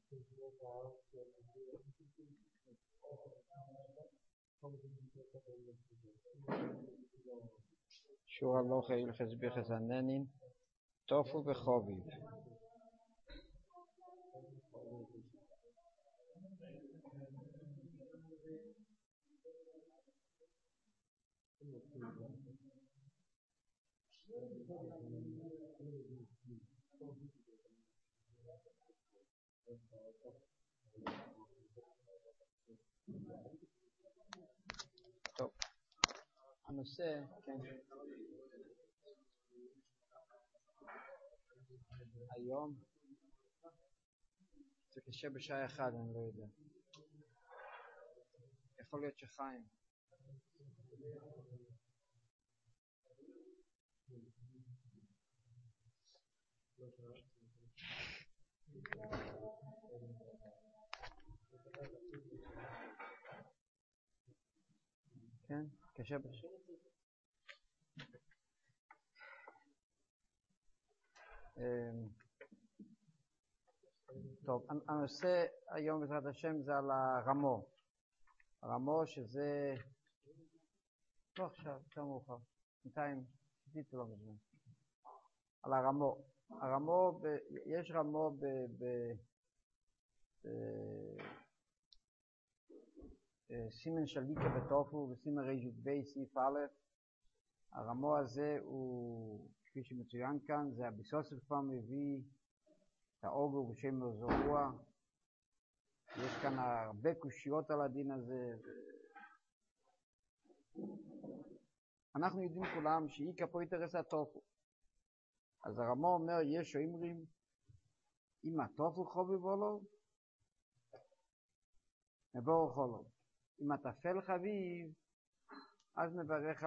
שור הלוך הלכס ביחס הננין, טופו וחוביב. טוב, הנושא, כן, היום זה קשה בשעה אחד, אני לא יודע. יכול להיות שחיים. כן, קשה בשעה. טוב, הנושא היום בעזרת השם זה על הרמו. הרמו שזה... לא עכשיו, יותר מאוחר. בינתיים, תגידו לא בזמן. על הרמו. הרמו, יש רמו סימן שליקה בטופו וסימן רשת בי סעיף א'. הרמו הזה הוא, כפי שמצוין כאן, זה הביסוסף כבר מביא את האוגו בשם זרוע. יש כאן הרבה קושיות על הדין הזה. אנחנו יודעים כולם שאיקה פה יתרס הטופו. אז הרמו אומר, יש שאומרים, אם הטופו חוביב או לא, נבורך או לא. אם הטפל חביב, אז נברך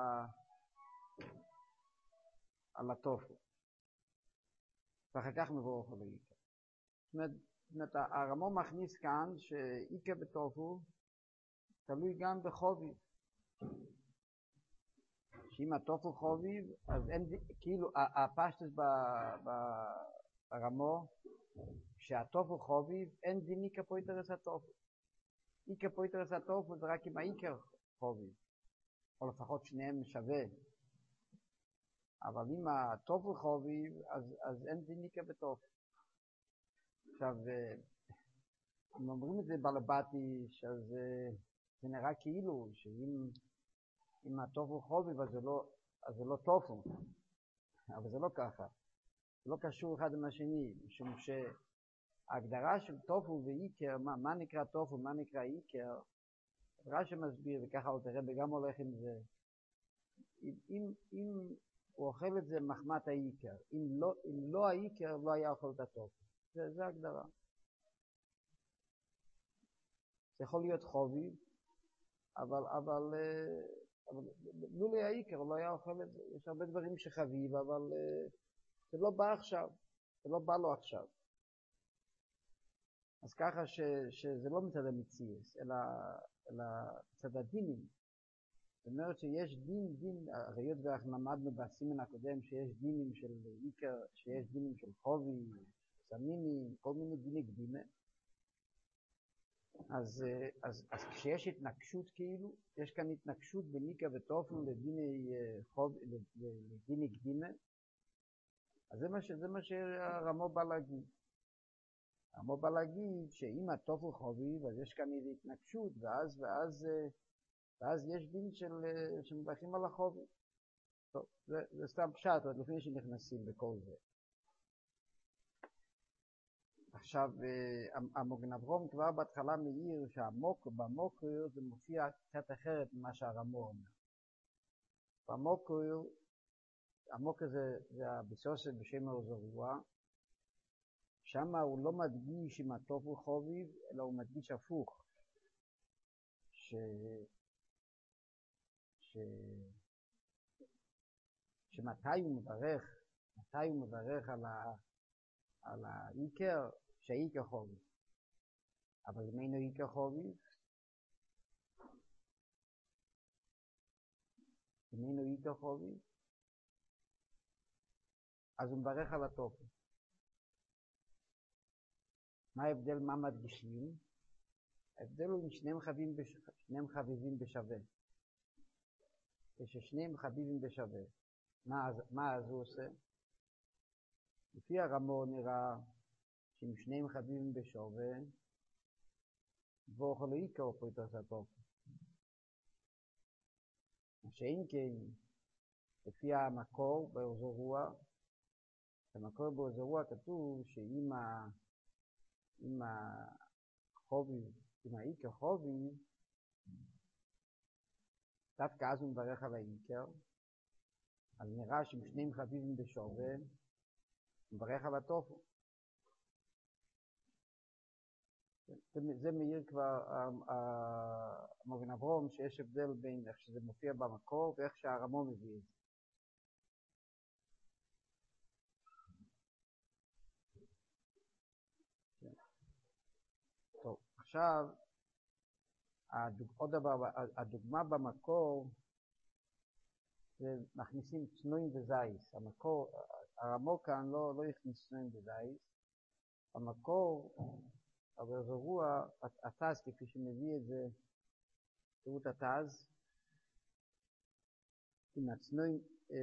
על הטופו. ואחר כך נבורך או לא איקה. זאת אומרת, הרמו מכניס כאן שאיקה בטופו תלוי גם בחוביב. שאם הטופו חוביב, אז אין, כאילו, הפשטס ברמו, שהטופו חוביב, אין דין איקה פויטרס הטופו. איקה פויטרס הטופו זה רק עם האיקר חוביב. או לפחות שניהם שווה. אבל אם הטופו חוביב, אז אין דין איקה בטופו. עכשיו, אם אומרים את זה בלבטי, שזה נראה כאילו, שאם הטופו חוביב, אז זה לא טופו. אבל זה לא ככה. זה לא קשור אחד עם השני, משום שההגדרה של טופו ואיקר, מה נקרא טופו, מה נקרא איקר, רש"י מסביר, וככה הוא תראה, וגם הולך עם זה. אם הוא אוכל את זה מחמת האיקר, אם לא האיקר, לא היה אוכל את הטופו. זה ההגדרה. זה יכול להיות חוביב, אבל לולי האיקר לא היה אוכל את זה. יש הרבה דברים שחביב, אבל זה לא בא עכשיו. זה לא בא לו עכשיו. אז ככה שזה לא מצד המציאס, אלא מצד הדינים. זאת אומרת שיש דין, היות ואנחנו למדנו בסימן הקודם שיש דינים של איקר, שיש דינים של חובי, סמינים, כל מיני דיני קדימה. אז כשיש התנגשות כאילו, יש כאן התנגשות בין איקה וטופו לדיני קדימה, אז זה מה שהרמו בא להגיד. הרמו בא להגיד שאם הטופו חוביב, אז יש כאן איזו התנגשות, ואז יש דין שמברכים על החוביב. טוב, זה סתם פשט, עוד לפני שנכנסים בכל זה. עכשיו, המוגן אברום כבר בהתחלה מעיר שבמוקר זה מופיע קצת אחרת ממה שהרמו אומר. המוקר זה הביסוסף בשם זרוע, שם הוא לא מדגיש עם הטופו חוביב, אלא הוא מדגיש הפוך. שמתי הוא מברך על האיקר, שהאיקר חוביב. אבל אם אינו איקר חוביב, אז הוא מברך על הטופו. מה ההבדל, מה מדגישים? ההבדל הוא אם שניהם חביבים בשווה. כששניהם חביבים בשווה, מה אז הוא עושה? לפי הרמו נראה שאם שניהם חביבים בשווה, ואוכל לא יקר פה יותר סטוף. מה שאין כן, לפי המקור באוזר רוח, במקור באוזר רוח כתוב שאם החוביב, אם העיקר חוביב, דווקא אז הוא מברך על העיקר, אז נראה שאם שניהם חביבים בשווה, הוא מברך על הטופו. זה מעיר כבר מורן אברום, שיש הבדל בין איך שזה מופיע במקור ואיך שהרמו מביא את זה. טוב, עכשיו, עוד דבר, הדוגמה במקור, זה מכניסים צנועים וזייס. הרמו כאן לא הכניס צנועים וזייס. המקור, אבל זו רוח, התז, כפי שמביא את זה, תראו את התז, עם הצנועים,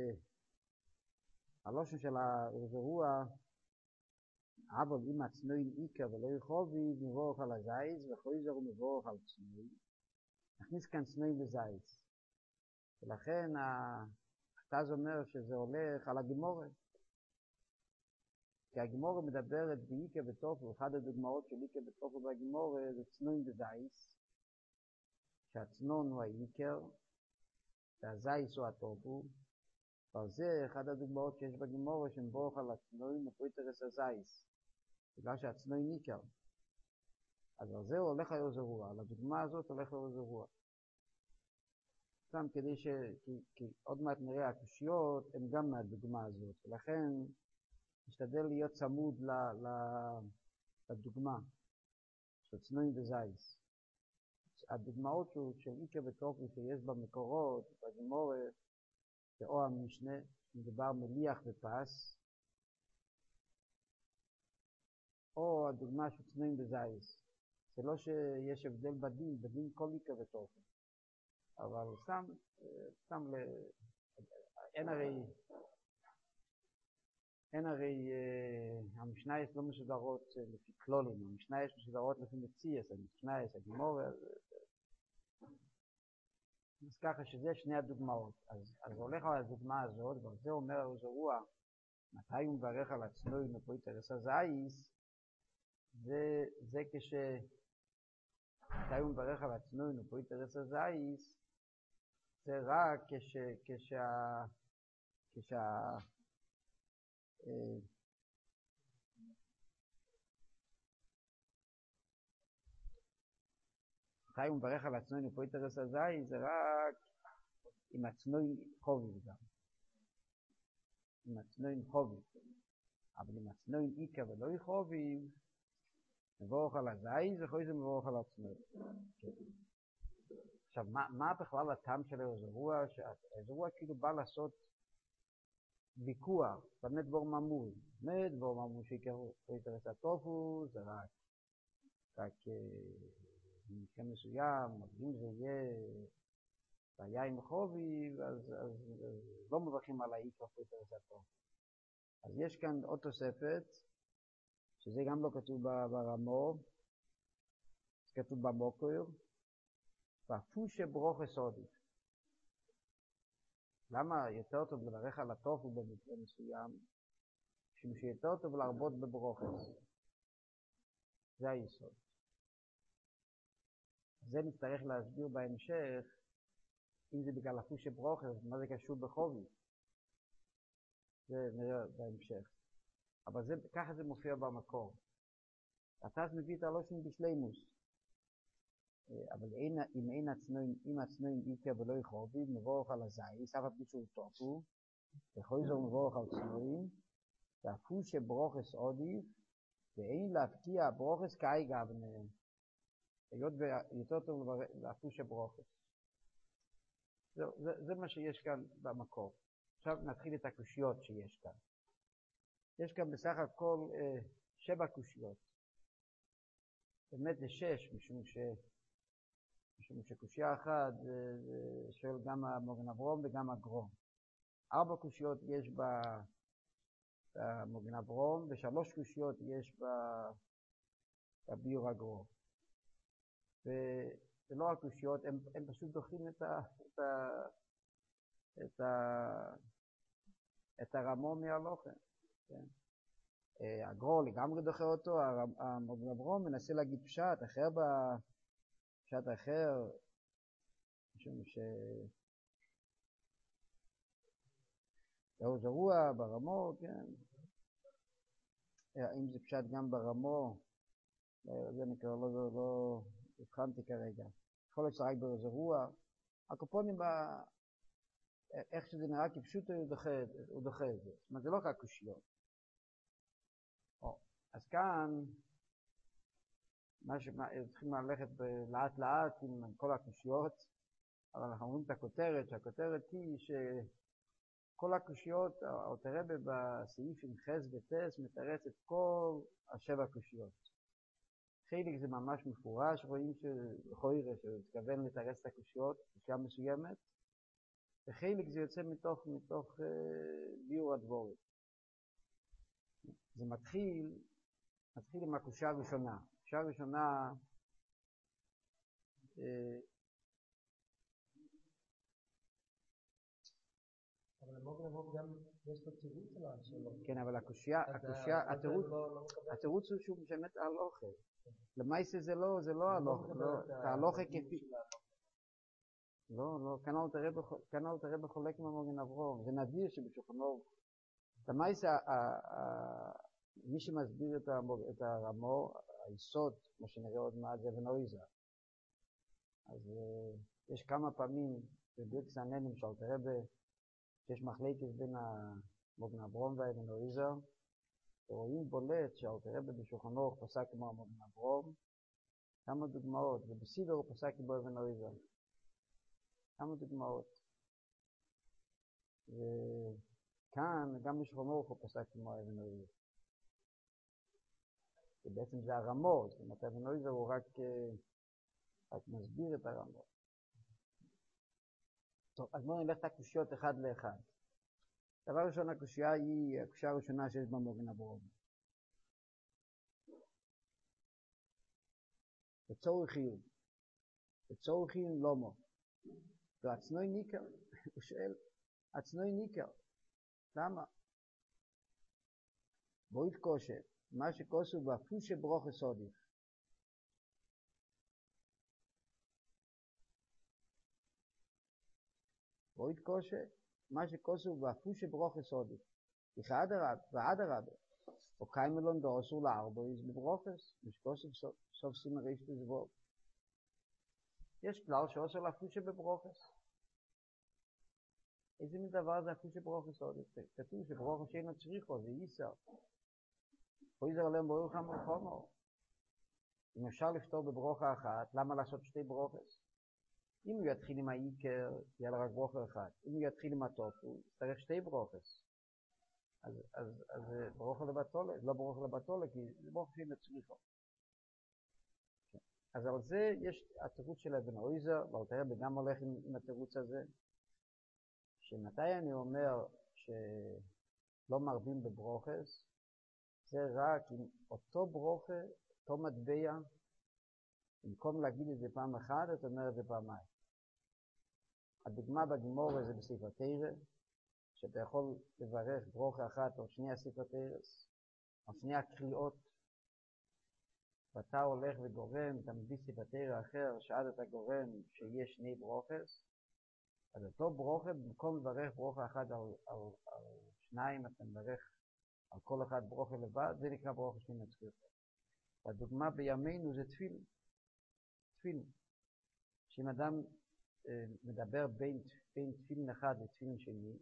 הלושן של הרוח, אבל אם הצנועים איקר ולא יחובי, מבורך על הזייס, וחויזר הוא מבורך על צנועים. נכניס כאן צנועים וזייס. ולכן התז אומר שזה הולך על הגימורה. כי הגימורה מדברת באיקר וטופו, אחד הדוגמאות של איקר וטופו בגימורה זה צנועים וזייס. שהצנון הוא האיקר, והזייס הוא הטופו. ועל זה אחד הדוגמאות שיש בגימורה שמבורך על הצנועים ופויטרס הזייס. בגלל שהצנועים איקר. אז על זה הוא הולך על עוזר רוח. על הדוגמה הזאת הולך על עוזר רוח. סתם כדי כי עוד מעט נראה הקושיות הם גם מהדוגמה הזאת. ולכן נשתדל להיות צמוד לדוגמה של צנועים וזייס. הדוגמאות של איקר וטופו שיש במקורות, בגימורה, שאו המשנה, מדובר מליח ופס, או הדוגמה של צנועים וזייס. זה לא שיש הבדל בדין כל איקר וטופו. אבל אין הרי המשנייס לא מסודרות לפי כלולים, המשנייס מסודרות לפי מציאס, המשנייס, הגימורה, אז ככה שזה שני הדוגמאות. אז הולך על הדוגמה הזאת, ועל זה אומר עוזר רוח, מתי הוא מברך על הצנועים ופויטרס הזייס, זה מתי הוא מברך על הצנועים ופויטרס הזייס, זה רק מתי הוא מברך על הצנועים ופויטרס הזייס, זה רק עם הצנועים חובי גם. עם הצנועים חובי. אבל עם הצנועים איקר ולא חובי, מבורך על הזייס ואחרי זה מבורך על הצנועים. עכשיו, מה בכלל הטעם של עוזר רוח? שעוזר רוח כאילו בא לעשות ויכוח, באמת דבר ממול. באמת דבר ממול שיקראו פויטרס הטופו, זה רק במקרה מסוים, אם זה יהיה בעיה עם חובי, אז לא מברכים על האיקר פויטרס הטופו. אז יש כאן עוד תוספת, שזה גם לא כתוב ברמו, זה כתוב במוקר, בפושה ברוכס עודיף. למה יותר טוב לברך על הטופו במקרה מסוים? משום שיותר טוב להרבות בברוכס. זה היסוד. זה נצטרך להסביר בהמשך, אם זה בגלל הפושה ברוכס, מה זה קשור בחובי. זה נראה בהמשך. אבל ככה זה מופיע במקור. התז מביא את הלושן בשלימוס. אבל אם הצנועים איקר ולא יחובי, מבורך על הזייס, אף פי שהוא טופו, וחויזר מבורך על צנועים, והפושה ברוכס עודיף, ואין להפקיע ברוכס כאי גבנה. היות ויותר טוב להפושה ברוכס. זה מה שיש כאן במקור. עכשיו נתחיל את הקושיות שיש כאן. יש כאן בסך הכל 7 קושיות. באמת זה 6, משום שקושייה אחת שואל גם המוגן אברום וגם הגרום. 4 קושיות יש במוגן אברום, ו3 קושיות יש בביור הגרום. וזה לא הקושיות, הם פשוט דוחים את הרמו מהלוחם. כן? הגרום לגמרי דוחה אותו, המוגן אברום מנסה להגיד פשט אחר, משום זרוע ברמו, כן. אם זה פשט גם ברמו, זה נקרא, לא הבחנתי כרגע. יכול להיות שרק בזרוע. הקופונים, איך שזה נראה כפשוט הוא דוחה את זה. זאת אומרת, זה לא רק קושיות. אז כאן, צריכים ללכת לאט לאט עם כל הקושיות, אבל אנחנו אומרים את הכותרת, שהכותרת היא שכל הקושיות, אלתר רבי בסעיף עם חס וטס מתרץ את כל 7 קושיות. חלק זה ממש מפורש, רואים שחוירה שמתכוון לתרץ את הקושיות, קושיה מסוימת, וחלק זה יוצא מתוך ביור הדבורים. זה מתחיל עם הקושיה הראשונה. הקושיה הראשונה, אבל המוגן אברום גם יש לו תירוץ על השאלות. כן, אבל התירוץ הוא שהוא באמת הלוכה. למעשה זה לא הלוכה, זה הלוכה כפי... לא, כאן אלתר רבי חולק עם המוגן אברום. זה נדיר שבשולחן אורוך. למעשה, מי שמסביר את הרמו, היסוד, כמו שנראה עוד מעט, זה אבן אויזר. אז יש כמה פעמים בברכס הננים של אלתר רבי, שיש מחלקת בין המוגן אברום והאבן אויזר, ורואים בולט שאלתר רבי בשולחן אורוך פסק כמו המוגן אברום, כמה דוגמאות, ובסידור הוא פסק כמו אבן אויזר. כמה דוגמאות. וכאן, גם בשולחן אורוך הוא פסק כמו אבן אויזר. ובעצם זה הרמות, זאת אומרת, אבן אויזר הוא רק מסביר את הרמות. טוב, אז בואו נלך את הקושיות אחד לאחד. דבר ראשון, הקושייה היא הקושייה הראשונה שיש במוגן אברום. בצורכין לומו. ועצנוי ניקר, הוא שואל, עצנוי ניקר, למה? בואו יתקושה, מה שקוסו בפושה ברוך הסודיך. בואו יתקושה, מה שקוסו בפושה ברוך הסודיך. ועד הרב, או קיימלון דאוסור לארבויז בברוכס, משקוסו סוף סימן רישת זבוב. יש כלל שאוסר לפושה בברוכס. איזה מין דבר זה הפושה ברוכס סודיך? כתוב שברוכס שאינו צריכו, זה ייסר. חויזר עליהם ברוך המלחומו. אם אפשר לפתור בברוכה אחת, למה לעשות 2 ברוכס? אם הוא יתחיל עם העיקר, יהיה לה רק ברוכה אחת. אם הוא יתחיל עם הטוב, הוא יצטרך 2 ברוכס. אז ברוכה לבטולה, לא ברוכה לבטולה, כי זה ברוכה שאינו צריכו. אז על זה יש התירוץ של אבן אויזר, ואלתר רבי גם הולך עם התירוץ הזה, שמתי אני אומר שלא מרבים בברוכס, זה רק עם אותו ברוכה, אותו מטבע, במקום להגיד את זה פעם אחת, אתה אומר את זה פעמיים. הדוגמה בגמורה זה בספר תורה, שאתה יכול לברך ברוכה אחת או 2 ספר תורס, או 2 קריאות, ואתה הולך וגורם, אתה מביא ספר תורה אחר, שעד אתה גורם שיש 2 ברוכס, אז אותו ברוכה, במקום לברך ברוכה אחת על 2, אתה מברך על כל אחד ברוכה לבד, זה נקרא ברוכה שאינו צריכו. והדוגמה בימינו זה תפילין. שאם אדם מדבר בין תפילין אחד לתפילין שני,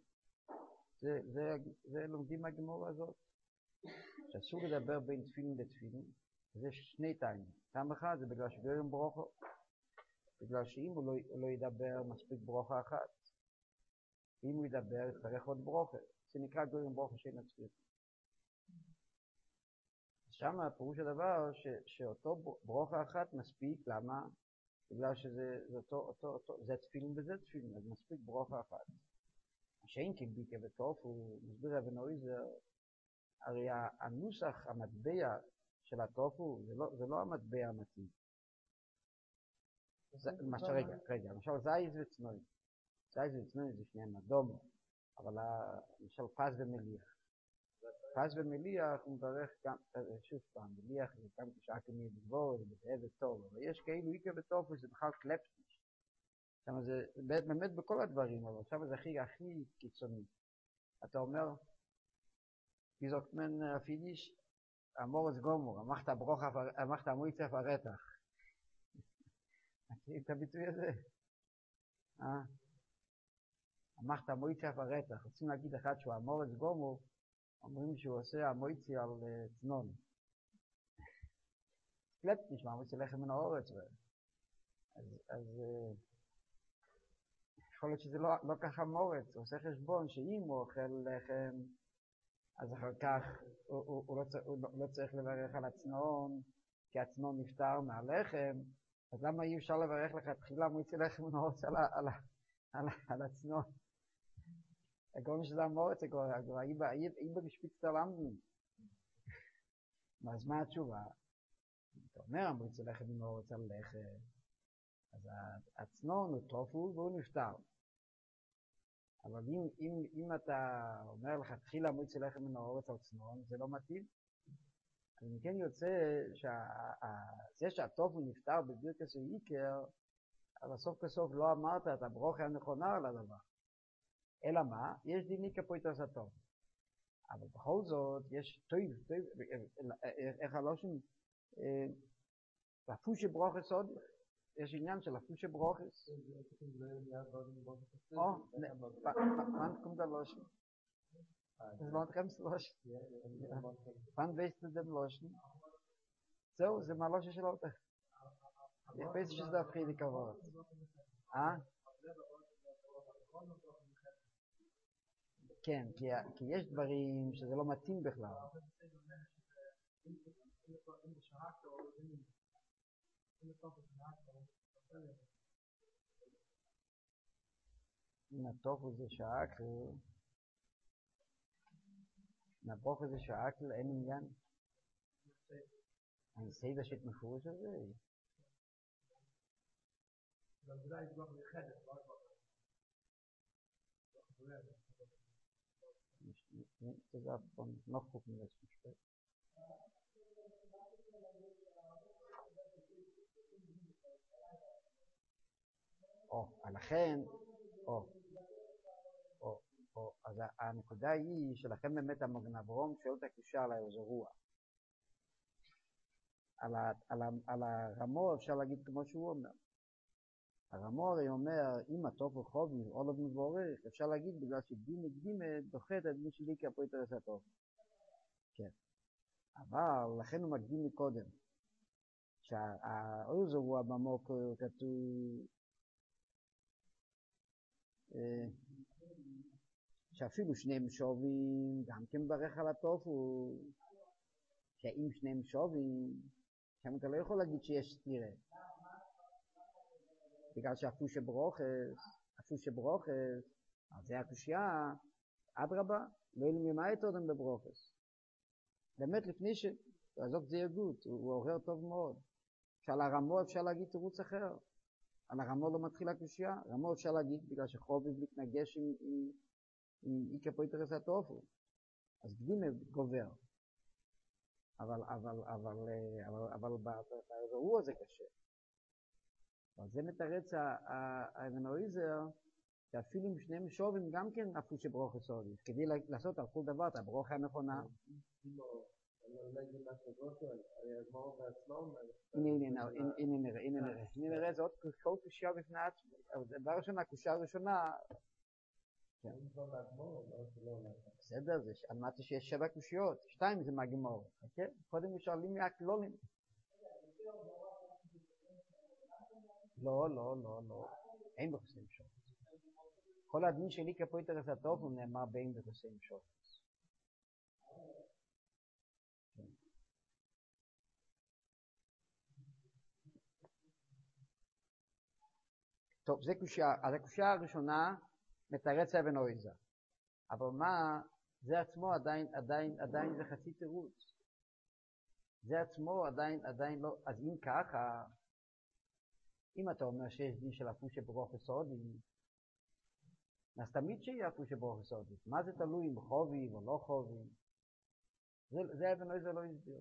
זה לומדים מהגמורה הזאת. שאסור לדבר בין תפילין לתפילין, זה 2 טעמים. טעם אחד זה בגלל שגורם ברוכו, בגלל שאם הוא לא ידבר מספיק ברוכה אחת, אם הוא ידבר יצטרך עוד ברוכה, זה נקרא גורם ברוכה שאינו צריכו. שם הפירוש הדבר שאותו ברוכה אחת מספיק, למה? בגלל שזה זה תפילין וזה תפילין, אז מספיק ברוכה אחת. שאין כביקה וטוף, הוא מסביר אבן אויזר, הרי הנוסח, המטבע של הטופו, זה לא המטבע המתאים. רגע, למשל זייז וצנוי. זייז וצנוי זה שניהם אדום, אבל למשל פז ומליח. פז ומליח הוא מברך גם, שוב פעם, מליח זה גם כשעה כמי בגבור, זה בזהב וטוב, אבל יש כאילו איקה וטופו שזה בכלל קלפטיש. שם זה באמת בכל הדברים, אבל שם זה הכי קיצוני. אתה אומר, wie sagt man auf Jiddisch? Amoritz Gomor, macht המויץ auf הרתח. מכירים את הביטוי הזה? macht המויץ auf הרתח. רוצים להגיד אחד שהוא אמוריץ גומור, אומרים שהוא עושה המויצי על צנון. קלפט נשמע, מויצי לחם מן האורץ. אז יכול להיות שזה לא ככה מורץ, הוא עושה חשבון שאם הוא אוכל לחם, אז אחר כך הוא לא צריך לברך על הצנון, כי הצנון נפטר מהלחם, אז למה אי אפשר לברך לך תחילה מויצי לחם מן האורץ על הצנון? הגורם שזה המורץ, אם במשפיץ תלמדים. אז מה התשובה? אתה אומר, המויצי לחם מן האורץ על לחם, אז הצנון הוא טופו והוא נפטר. אבל אם אתה אומר לך, תחילה מויצי לחם מן האורץ על צנון, זה לא מתאים. אז מכן יוצא שזה שהטופו נפטר בברכת איקר, אבל סוף כסוף לא אמרת את הברוכה הנכונה על הדבר. אלא מה? יש דיני כפויטוס הטוב. אבל בכל זאת, יש טוב, איך הלושן, לפושי ברוכס עוד, יש עניין של לפושי ברוכס. wann kommt der Loschen? Das Wort kommt Loschen. Wann weißt du den Loschen? So, זה מהלושן של אותך. Ich weiß שזה הפחידיק עבוד. כן, כי יש דברים שזה לא מתאים בכלל. אם הטופו זה שעקל, נבוך זה שעקל, אין עניין. אני סיידה שאת מפורש הזה. Nicht gesagt von noch gucken, was ich steht. לכן, אז הנקודה היא שלכם באמת המגן אברהם שואל את הקושה על איזה רוח. על הרמו אפשר להגיד כמו שהוא אומר. הרמו הרי אומר, אם הטוב הוא חובי, עולב מבורך, אפשר להגיד בגלל שדין הקדימת דוחת את מי שלי כפויטרס הטוב. כן. אבל לכן הוא מקדים מקודם. שהאוזו הוא במוקר כתוב, שאפילו שניהם שובים, גם כן ברך על הטוב הוא, שאם שניהם שובים, שם אתה לא יכול להגיד שיש סתירה. בגלל שאפושה ברוכס, אז זה הקושייה, אדרבה, לא יהיה לי ממה איתו דם בברוכס. באמת לפני שתעזוב זה יגות, הוא עורר טוב מאוד. שעל הרמו אפשר להגיד תירוץ אחר. על הרמו לא מתחיל הקושייה, רמו אפשר להגיד בגלל שחוביב מתנגש עם איקה פויטרס הטופו. אז קדימה גובר. אבל באירוע זה קשה. אבל זה מתרץ האבנואיזר, שאפילו עם שניהם שובים גם כן אפושה ברוכס עודיף. כדי לעשות על כל דבר את הברוכה הנכונה. הנה נראה, זה עוד כל קושייה בפני עצמו. דבר ראשון, הקושייה הראשונה, בסדר, אמרתי שיש 7 קושיות, 2 זה מהגמור. קודם שואלים מהכלולים. לא, אין בחוסים שופט. כל הדין שלי כפויטרס הטוב הוא נאמר בין בחוסים שופט. טוב, זה קושייה. אז הקושייה הראשונה מתרץ אבן אויזה. אבל מה, זה עצמו עדיין זה חצי תירוץ. זה עצמו עדיין לא, אז אם ככה, אם אתה אומר שיש דין של אפושה ברוך סודי, אז תמיד שיהיה אפושה ברוך סודי. מה זה תלוי אם חובי או לא חובי? זה אבן אויזה לא הסביר.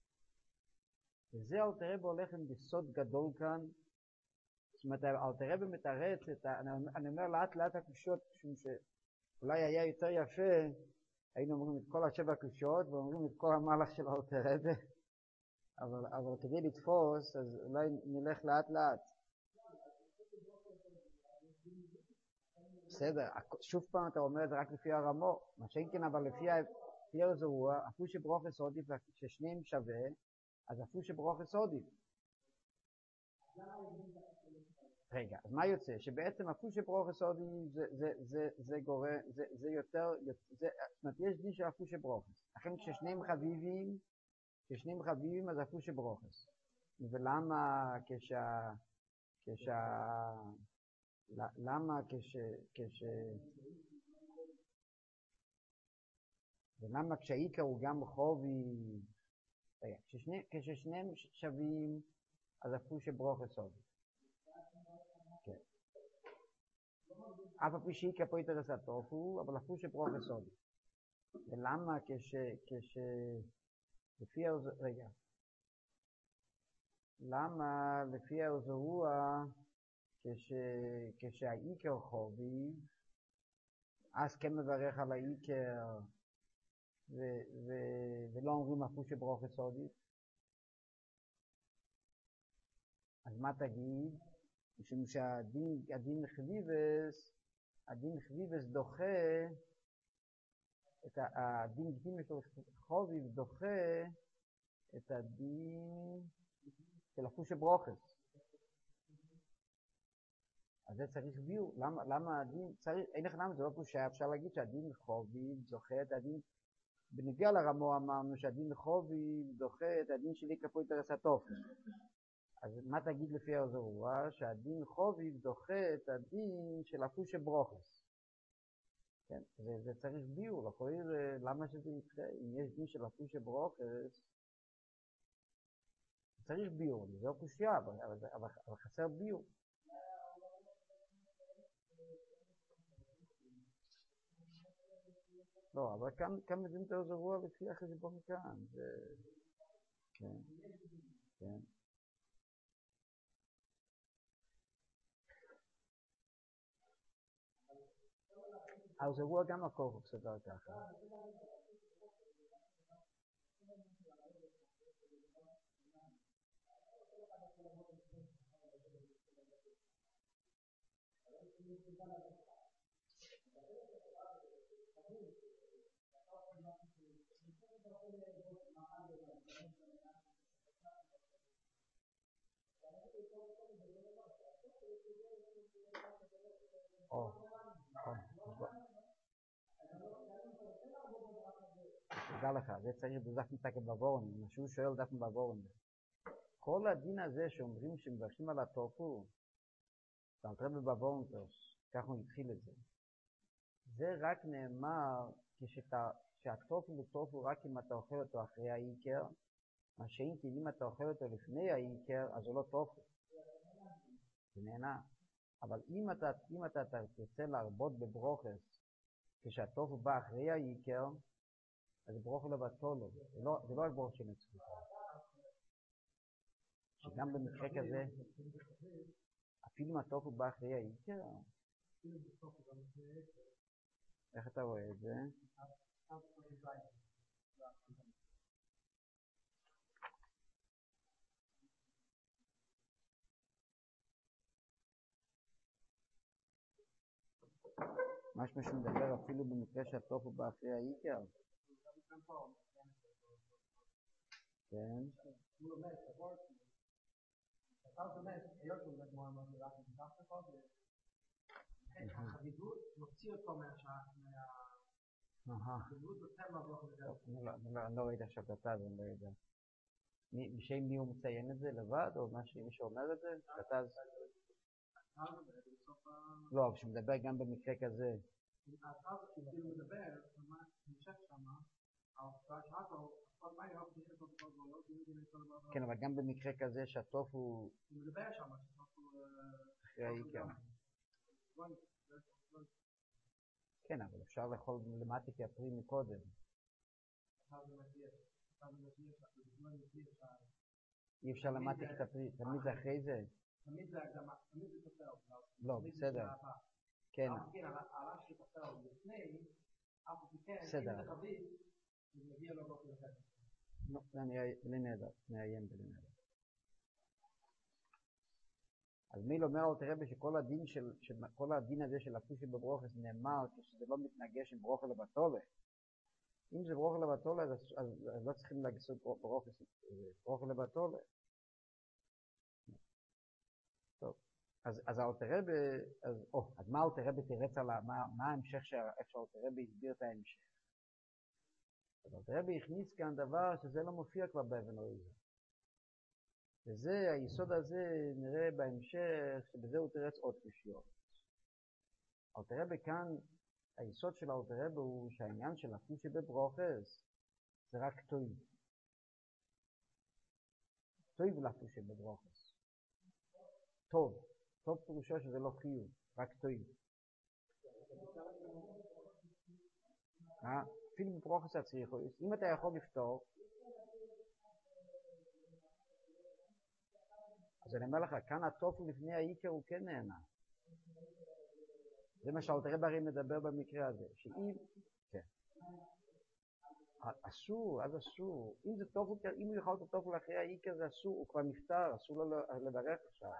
וזה אלתר רבי הולך עם בסוד גדול כאן. זאת אומרת, אלתר רבי מתרץ, אני אומר לאט לאט הקושיות, משום שאולי היה יותר יפה, היינו אומרים את כל 7 הקושיות, ואומרים את כל המהלך של אלתר רבי, אבל כדי לתפוס, אז אולי נלך לאט לאט. בסדר, שוב פעם אתה אומר את זה רק לפי הרמו, מה שאין כן, אבל לפי הרזרוע, אפושה ברוך סודי, כששניהם שווה, אז אפושה ברוך סודי. רגע, אז מה יוצא? שבעצם אפושה ברוך סודי זה גורם, זה יותר, זאת אומרת, יש דין של אפושה ברוך. לכן כששניהם חביבים, אז אפושה ברוך. ולמה ולמה כשהעיקר הוא גם חובי, כששניהם שווים, אז אפושה ברוך סודי. כן. אף פי שעיקר פה יותר סטופו, אבל אפושה ברוך סודי. ולמה לפי רגע. למה לפי הרזרוע, כשהעיקר חובי, אז כן מברך על העיקר, ולא אומרים אפושה ברוך סודי? אז מה תגיד? משום שהדין חביבס דוחה, הדין קדימה של חוביב דוחה את הדין של אפושה ברוכס. אז זה צריך ביור. למה הדין צריך, אין לך למה, זה לא קושייה, אפשר להגיד שהדין חוביב דוחה את הדין, בנגיע לרמו אמרנו שהדין חוביב דוחה את הדין שלי כפוי תרס התופן. אז מה תגיד לפי הרזרוע? שהדין חוביב דוחה את הדין של אפושה ברוכס. כן, זה צריך ביור, למה שזה יקרה? אם יש דין של אפושה ברוכס, צריך ביור, זה לא קושייה, אבל חסר ביור. לא, אבל כאן מבין את הרזרוע לפי החשבון כאן. כן, כן. הרזרוע גם הכל סדר ככה. תדע לך, זה צריך בדף מתקה בבורן, משהו שואל דף בבורן. כל הדין הזה שאומרים שמברכים על הטופו, אלתר רבי בבורן, כך הוא התחיל את זה. זה רק נאמר כשהטופו הוא טופו רק אם אתה אוכל אותו אחרי העיקר, מה שאם כי אם אתה אוכל אותו לפני העיקר, אז הוא לא טופו. זה נהנה. אבל אם אתה תרצה להרבות בברוכס, כשהטופו בא אחרי העיקר, אז ברוך לא בטולו. זה לא רק ברוך שנצחו. שגם במקרה כזה, אפילו אם הטופו בא אחרי העיקר, איך אתה רואה את זה? משהו שמדבר אפילו במקרה שהטופו בא אחרי העיקר. כן. החביבות מוציא אותו מהחביבות יותר מהברוך לדעת. אני לא ראיתי עכשיו כתב, אני לא יודע. בשם מי הוא מציין את זה? לבד? או מישהו אומר את זה? כתב? לא, אבל שמדבר גם במקרה כזה. אז כאילו מדבר, נמשך שמה, כן, אבל גם במקרה כזה שהטוף הוא... הוא מדבר שמה, אחרי העיקר. כן, אבל אפשר לאכול למטה כפרי מקודם. אי אפשר למטה כפרי, תמיד זה אחרי זה. תמיד זה הקדמה, תמיד זה תפל. לא, בסדר. כן. כן, הרב שתפל לפני, אף כן, בסדר. אם זה חביב, זה מגיע לו באופן אחר. לא, בלי נדר, נעיין בלי נדר. אז מיל אומר על תראה שכל הדין הזה של הפושי בברוכס נאמר כשזה לא מתנגש עם ברוכה לבטולה. אם זה ברוכה לבטולה, אז לא צריכים להגסות ברוכה לבטולה. טוב, אז האלתרבה, אז מה האלתרבה תרץ על מה ההמשך איך שהאלתרבה הסביר את ההמשך? אז האלתרבה הכניס כאן דבר שזה לא מופיע כבר באבן אויזר. וזה, היסוד הזה נראה בהמשך שבזה הוא תרץ עוד קושיות. האלתרבה כאן, היסוד של האלתרבה הוא שהעניין של הפושי בברוכס זה רק טויב. טויב לפושי בברוכס. טוב. טוב פירושו שזה לא חיוב, רק טויב. אפילו בברוכס הצריך, אם אתה יכול לפתור, אז אני אומר לך, כאן הטוב לפני העיקר הוא כן נהנה. זה מה שהאלתרבה הרי מדבר במקרה הזה, שאם, כן. אסור, אז אסור. אם הוא יאכל את הטוב לאחרי העיקר זה אסור, הוא כבר נפטר, אסור לו לברך עכשיו.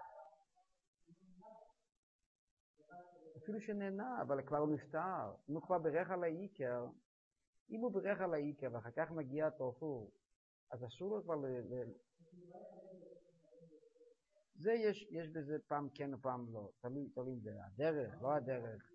אפילו שנהנה, אבל כבר הוא נפטר. אם הוא כבר ברך על העיקר, אם הוא ברך על העיקר ואחר כך מגיע הטופו, אז אסור לו כבר זה יש בזה פעם כן ופעם לא, תלוי זה הדרך, לא הדרך.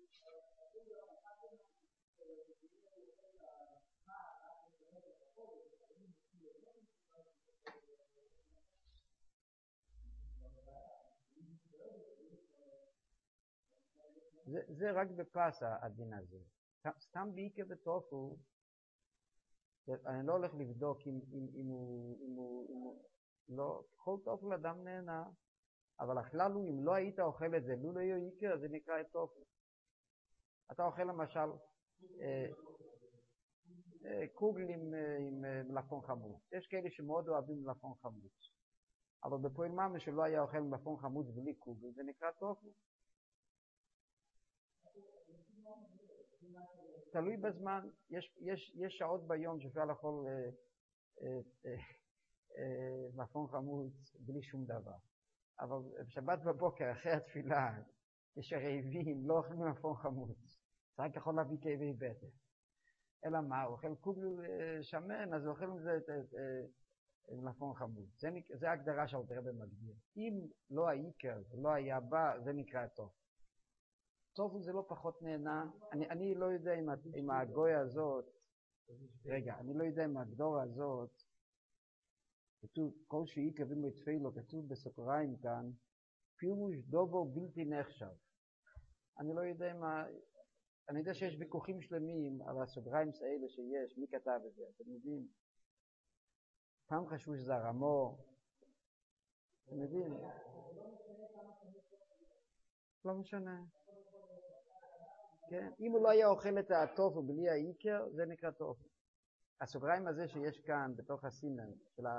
זה רק בפסה הדין הזה. סתם בעיקר בטופו, אני לא הולך לבדוק אם הוא לא, כל טופו לאדם נהנה, אבל הכלל הוא, אם לא היית אוכל את זה, לו לא יהיה עיקר, זה נקרא את טופו. אתה אוכל למשל קוגל עם מלפון חמוץ. יש כאלה שמאוד אוהבים מלפון חמוץ. אבל בפועל ממש שלא היה אוכל מלפון חמוץ בלי קוגל, זה נקרא טופו. תלוי בזמן, יש שעות ביום שאפשר לאכול מלפון חמוץ בלי שום דבר. אבל בשבת בבוקר אחרי התפילה, יש הרעבים, לא אוכלים מלפון חמוץ. זה רק יכול להביא כאבי בטן. אלא מה, הוא אוכל קוגל שמן, אז הוא אוכל עם זה מלפון חמוץ. זה ההגדרה שהאלתרבה מגדיר. אם לא העיקר, לא היה בא, זה נקרא טוב. טוב זה לא פחות נהנה. אני לא יודע אם הגויה הזאת, רגע, אני לא יודע אם הגדורה הזאת, כתוב, כל שהיא קווים בתפילו, כתוב בסוגריים כאן, פירוש דובר בלתי נחשב. אני לא יודע אני יודע שיש ויכוחים שלמים על הסוגריים האלה שיש, מי כתב את זה, אתם יודעים? פעם חשבו שזה הרמו, אתם יודעים? לא משנה. כן, אם הוא לא היה אוכל את הטופו בלי העיקר, זה נקרא טופו. הסוגריים הזה שיש כאן בתוך הסימן,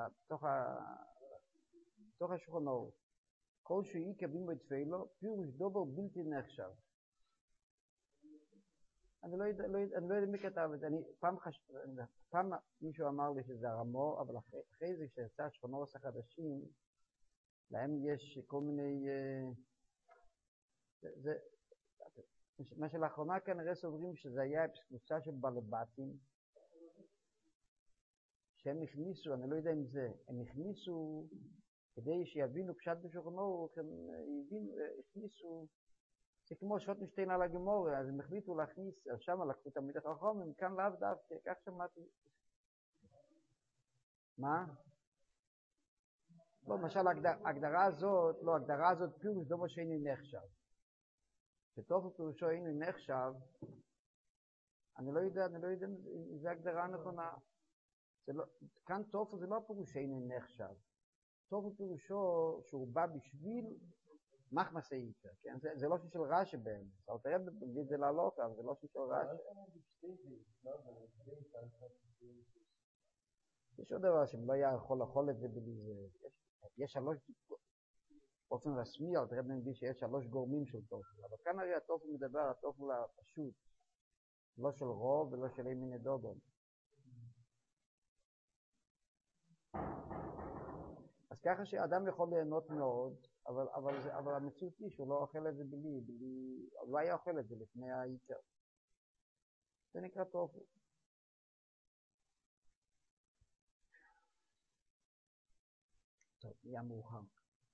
בתוך השולחן אורך, כל שהיא קווים בתפילו, פירוש דובר בלתי נחשב. אני לא יודע מי כתב את זה, פעם מישהו אמר לי שזה הרמו, אבל אחרי זה כשיצא השולחן אורך החדשים, להם יש כל מיני, מה שלאחרונה כנראה סוברים שזה היה קבוצה של בלבטים, שהם הכניסו, אני לא יודע אם זה, הם הכניסו, כדי שיבינו פשט בשולחן אורך, הם הכניסו, זה כמו שוט משתין על הגמורה, אז הם החליטו להכניס, אז שם לקחו תמיד החכמים, כאן לאו דווקא, כך שמעתי. מה? לא, למשל ההגדרה הזאת פירוש דומו שאינו נחשב. שטופו פירושו אינו נחשב, אני לא יודע אם זו הגדרה נכונה. כאן טופו זה לא פירוש שאינו נחשב. טופו פירושו שהוא בא בשביל מחמס העיקר, כן? זה לא של רש"י באמת. אתה תראה בגיד זה להלוך, אבל זה לא של רש"י. יש עוד דבר שלא היה יכול לאכול את זה בלי זה. יש שלוש, באופן רשמי, אתה תראה בנגיד שיש שלוש גורמים של טופו. אבל כאן הרי הטופו מדבר, הטופו הפשוט. לא של רוב ולא של מיני דוגון. אז ככה שאדם יכול ליהנות מאוד, אבל המציאות היא שהוא לא אוכל את זה הוא לא היה אוכל את זה לפני העיקר. זה נקרא טופו. טוב, יהיה מאוחר.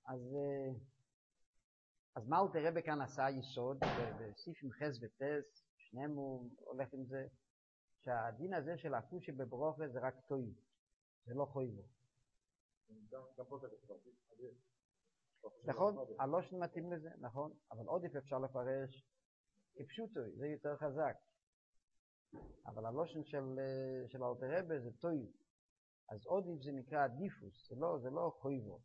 אז מה הוא תראה בכאן עשה יסוד, וסיפים חס וטס, שניהם הוא הולך עם זה, שהדין הזה של הפושי בברוכה זה רק טוי, זה לא חויבו. נכון, הלושן מתאים לזה, נכון, אבל עודף אפשר לפרש כפשוטו, זה יותר חזק. אבל הלושן של אלתר-רבי זה טוי, אז עודף זה נקרא עדיפוס, זה לא חויבו.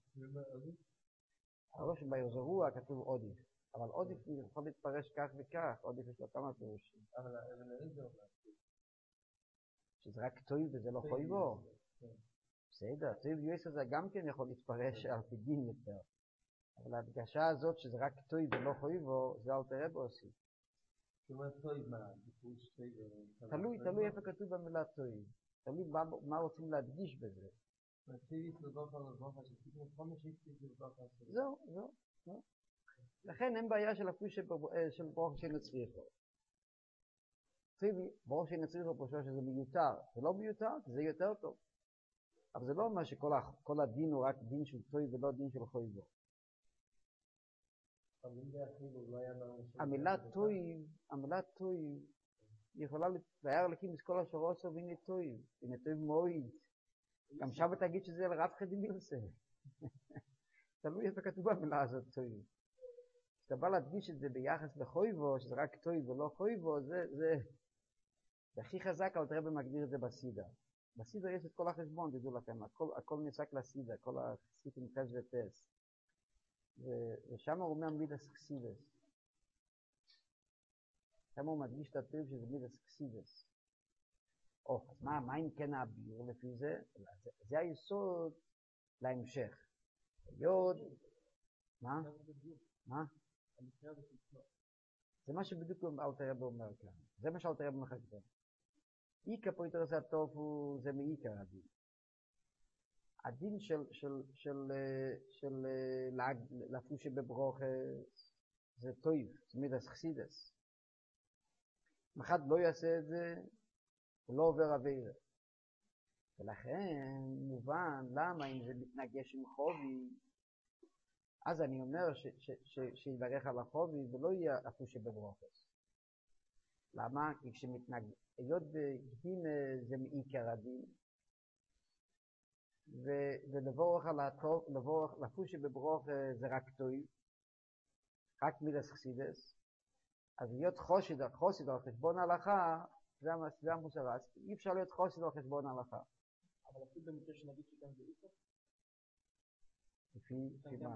הלושן ביוזרוע כתוב עודף, אבל עודף יכול להתפרש כך וכך, עודף יש לו כמה פירושים. אבל זה אומר שזה רק טוי וזה לא חויבו. בסדר, טוי ויוסר זה גם כן יכול להתפרש על פי דין יותר. אבל ההדגשה הזאת שזה רק טוי ולא חויבו, זה אלתר-רבי עושה. כלומר טוי מה? תלוי איפה כתוב במילה טוי. תלוי מה רוצים להדגיש בזה. זהו. לכן אין בעיה של הפוש של ברוך שנצריכו. ברוך שנצריכו פושו שזה מיותר. זה לא מיותר, זה יותר טוב. אבל זה לא אומר שכל הדין הוא רק דין של טוי ולא דין של חויבו. המילה טוי יכולה לתאר להקים את כל השורוסו והנה טוי מועיד. גם שם תגיד שזה על רב חדי מילסה. תלוי איפה כתוב במילה הזאת טוי. כשאתה בא להדגיש את זה ביחס לחויבו, שזה רק טוי ולא חויבו, זה הכי חזק, אבל תראה במגדיר את זה בסידה. בסידה יש את כל החשבון, תדעו לכם, הכל נעסק לסידה, כל הסיפים חס וטס. ושם הוא אומר מידס חסידס. שם הוא מדגיש את הטוב שזה מידס חסידס. אז מה אם כן הביור לפי זה? זה היסוד להמשך. יוד, מה? זה מה שבדיוק אלתר-רבי אומר כאן. זה מה שאלתר-רבי מחשבן. איקה פה יותר עושה טוב זה מאיקה הדין. הדין של לפושי בברוכה זה טויב, זה מידס חסידס. אם אחד לא יעשה את זה, הוא לא עובר עבירה. ולכן מובן למה אם זה מתנגש עם חובי, אז אני אומר שיברך על החובי ולא יהיה לפושי בברוכה. למה? כי היות דין זה מעיקר הדין, ולבורך לפושי בברוך זה רק טוי, רק מידס חסידס, אז להיות חוסיד על חשבון ההלכה, זה המוסר, אז אי אפשר להיות חוסיד על חשבון ההלכה. אבל אפילו במקרה שנגיד שגם זה איקר? לפי מה?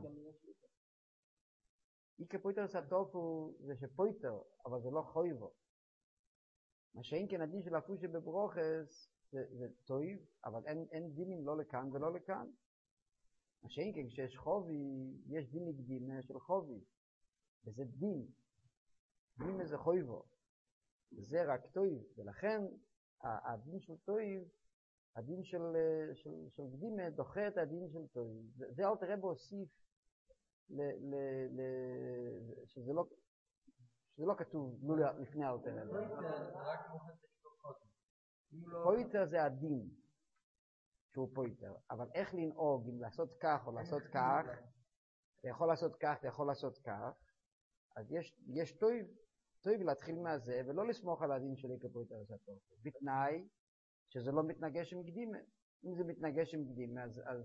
איקר פויטר סטופו זה שפויטר, אבל זה לא חויבו. מה שאין כן הדין של הפושי בברוכס זה טויב, אבל אין דינים לא לכאן ולא לכאן. מה שאין כן כשיש חובי, יש דין מקדים של חובי. וזה דין. דין זה חויבו. זה רק טויב. ולכן הדין של טויב, הדין של קדימה דוחה את הדין של טויב. זה אלתר-רבי הוסיף שזה לא כתוב לפני אלתר-רבי. פויטר זה הדין שהוא פויטר, אבל איך לנהוג, אם לעשות כך או לעשות כך, אתה יכול לעשות כך, אתה יכול לעשות כך, אז יש טויב להתחיל מהזה ולא לסמוך על הדין שלי כפויטר זה טוב, בתנאי שזה לא מתנגש עם קדימה. אם זה מתנגש עם קדימה,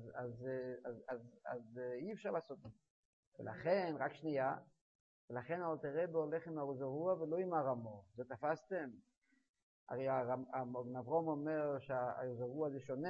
אז אי אפשר לעשות את זה. ולכן, רק שנייה, ולכן אלתר רבי הולך עם האוזרוע ולא עם הרמו. זה תפסתם? הרי אברהם אומר שהאוזרוע זה שונה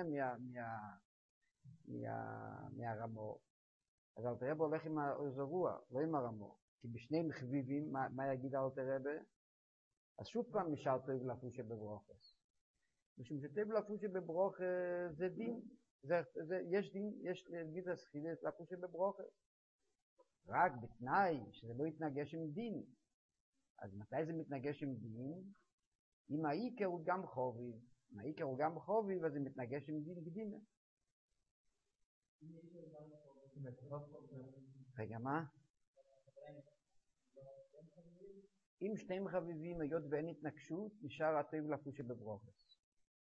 מהרמו. אז אלתר רבי הולך עם האוזרוע, לא עם הרמו. כי בשניהם חביבים, מה יגיד אלתר רבי? אז שוב פעם נשאר טוב לפושה בברוכס. משום שטוב לפושה בברוכס זה דין. יש דין, יש מידס חסידות לפושה בברוכס. רק בתנאי שזה לא יתנגש עם דין. אז מתי זה מתנגש עם דין? אם העיקר הוא גם חוביב. אם העיקר הוא גם חוביב, אז זה מתנגש עם דין קדימה. רגע, מה? אם שניהם חביבים, היות ואין התנגשות, נשאר הטוב לפושה בברוכס.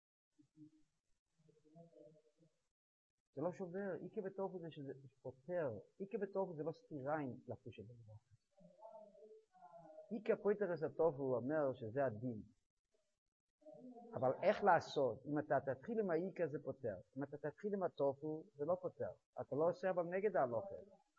זה לא שובר, איקה בטוב זה שזה פותר, איקה בטוב זה לא סתירה עם לפושה בברוכס. איקה פויטרס הטוב הוא אומר שזה הדין. אבל איך לעשות? אם אתה תתחיל עם האיקה זה פותר, אם אתה תתחיל עם הטוב זה לא פותר, אתה לא עושה אבל נגד ההלוכה.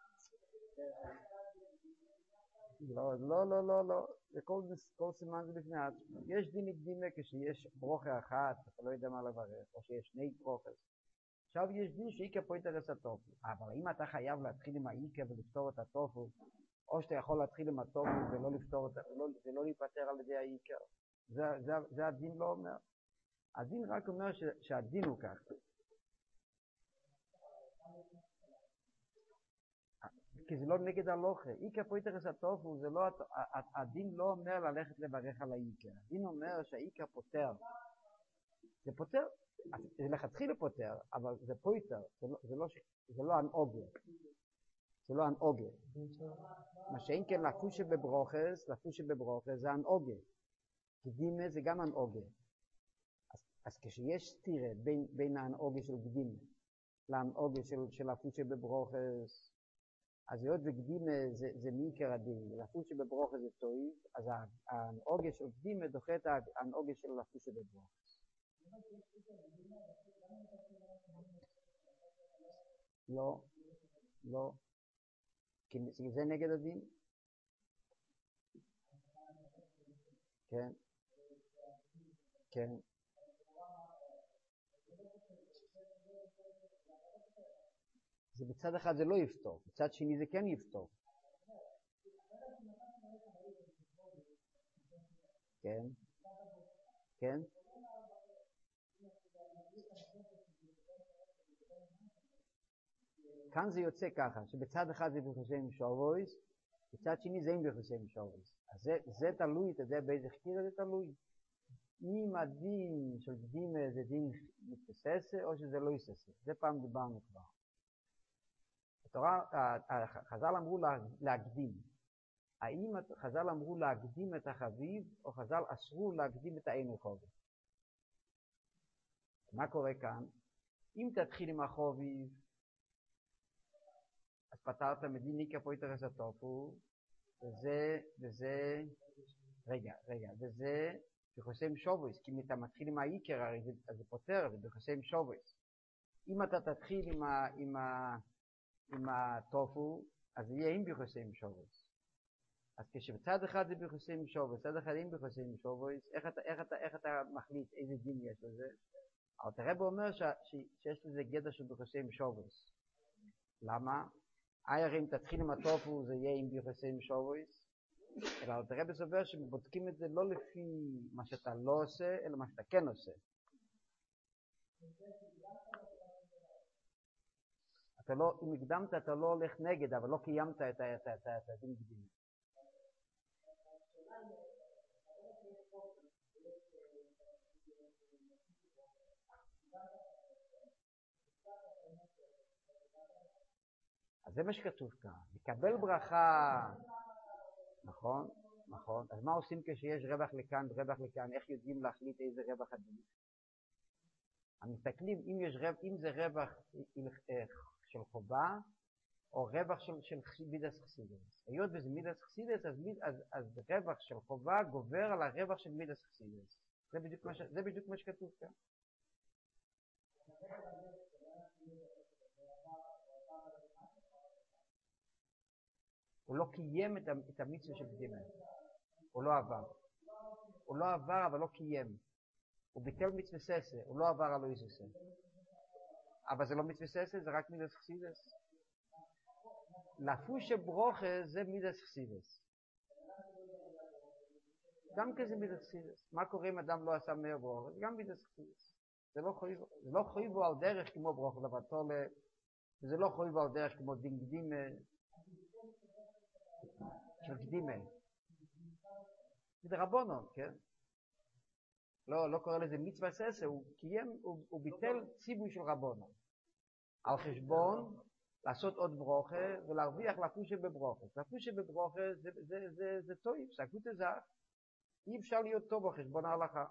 לא, זה כל סימן זה בפני עצמו. יש דין מקדימה כשיש ברוכה אחת, אתה לא יודע מה לברך, או שיש שני ברוכס. עכשיו יש דין שאיקה פויטרס הטופו, אבל אם אתה חייב להתחיל עם האיקה ולפתור את הטופו, או שאתה יכול להתחיל עם הטופו ולא לפתור את, ולא להיפטר על ידי האיקה, זה הדין לא אומר. הדין רק אומר שהדין הוא ככה. כי זה לא נגד הלוכה. איקה פויטרס הטופו, זה לא, הדין לא אומר ללכת לברך על האיקה. הדין אומר שהאיקה פותר. זה פותר. זה לכתחילה פותר, אבל זה פויטר, זה לא הנוגה. זה לא הנוגה. מה שאין כן לפושה בברוכס זה הנוגה. קדימה זה גם הנוגה. אז כשיש סתירה בין הנוגה של קדימה להנוגה של לפושה בברוכס, אז היות וקדימה זה מעיקר הדין, לפושה בברוכס זה טוב, אז הנוגה של קדימה דוחה את הנוגה של לפושה בברוכס. לא, כי זה נגד הדין? כן. זה בצד אחד זה לא יפתור, בצד שני זה כן יפתור. כן. כאן זה יוצא ככה, שבצד אחד זה ביחסי שורבויס, בצד שני זה אין ביחסי שורבויס. אז זה תלוי, אתה יודע באיזה חקירה זה תלוי. אם הדין של קדימה זה דין מתססה, או שזה לא יססה. זה פעם דיברנו כבר. חז"ל אמרו להקדים. האם חז"ל אמרו להקדים את החביב, או חז"ל אסרו להקדים את האין חוביב? מה קורה כאן? אם תתחיל עם החוביב, אז פתרת מדין איקה פויטרס הטופו, וזה בחוסם שובויס, כי אם אתה מתחיל עם האיקר, הרי זה פותר, זה בחוסם שובויס. אם אתה תתחיל עם הטופו, אז זה יהיה עם בחוסם שובויס. אז כשבצד אחד זה בחוסם שובויס, בצד אחד עם בחוסם שובויס, איך אתה מחליט איזה דין יש לזה? אלתר רבי אומר שיש לזה גדר של בחוסם שובויס. למה? הרי אם תתחיל עם הטופו זה יהיה עם בחוסם שובויס, אבל אלתר רבי סובר שבודקים את זה לא לפי מה שאתה לא עושה, אלא מה שאתה כן עושה. אם הקדמת אתה לא הולך נגד, אבל לא קיימת את הדין קדימה. אז זה מה שכתוב כאן, לקבל ברכה, נכון. אז מה עושים כשיש רווח לכאן ורווח לכאן? איך יודעים להחליט איזה רווח עדיף? המסתכלים אם זה רווח של חובה, או רווח של מידס חסידס. היות וזה מידס חסידס, אז רווח של חובה גובר על הרווח של מידס חסידס. זה בדיוק מה שכתוב כאן. הוא לא קיים את המצווה של קדימה. הוא לא עבר. הוא לא עבר אבל לא קיים. הוא ביטל מצווה ססה, הוא לא עבר על איססה. אבל זה לא מצווה ססה, זה רק מידס חסידס. לפוש ברוכה זה מידס חסידס. גם כזה מידס חסידס. מה קורה אם אדם לא עשה מאיר ברוכה? זה גם מידס חסידס. זה לא חויבו על דרך כמו ברוכה, וזה לא חויבו על דרך כמו דין קדימה של קדימה. זה רבונון, כן? לא קורא לזה מצווה ססה, הוא ביטל ציווי של רבונון. על חשבון לעשות עוד ברוכה ולהרוויח לפושה בברוכה. לפושה בברוכה זה טוב, סקות זה אי אפשר להיות טוב על חשבון ההלכה.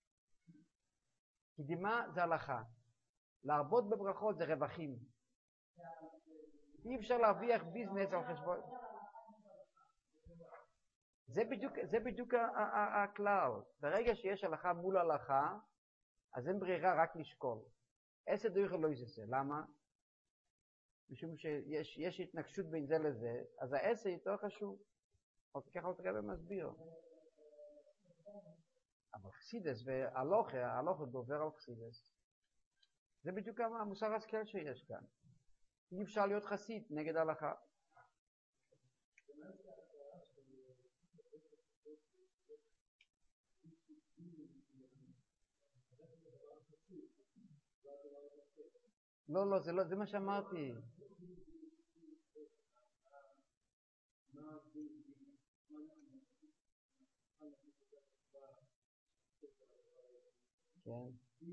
קדימה זה הלכה. להרבות בברכות זה רווחים. אי אפשר להרוויח ביזנס על חשבון. זה בדיוק הכלל. ברגע שיש הלכה מול הלכה, אז אין ברירה רק לשקול. עשה דויכל לא יססה. למה? משום שיש התנגשות בין זה לזה, אז העשה יותר חשוב. ככה עוד רבי מסביר. אבל חסידס והלוכה דובר על חסידס. זה בדיוק המוסר השכל שיש כאן. אי אפשר להיות חסיד נגד ההלכה. לא, זה מה שאמרתי. כן.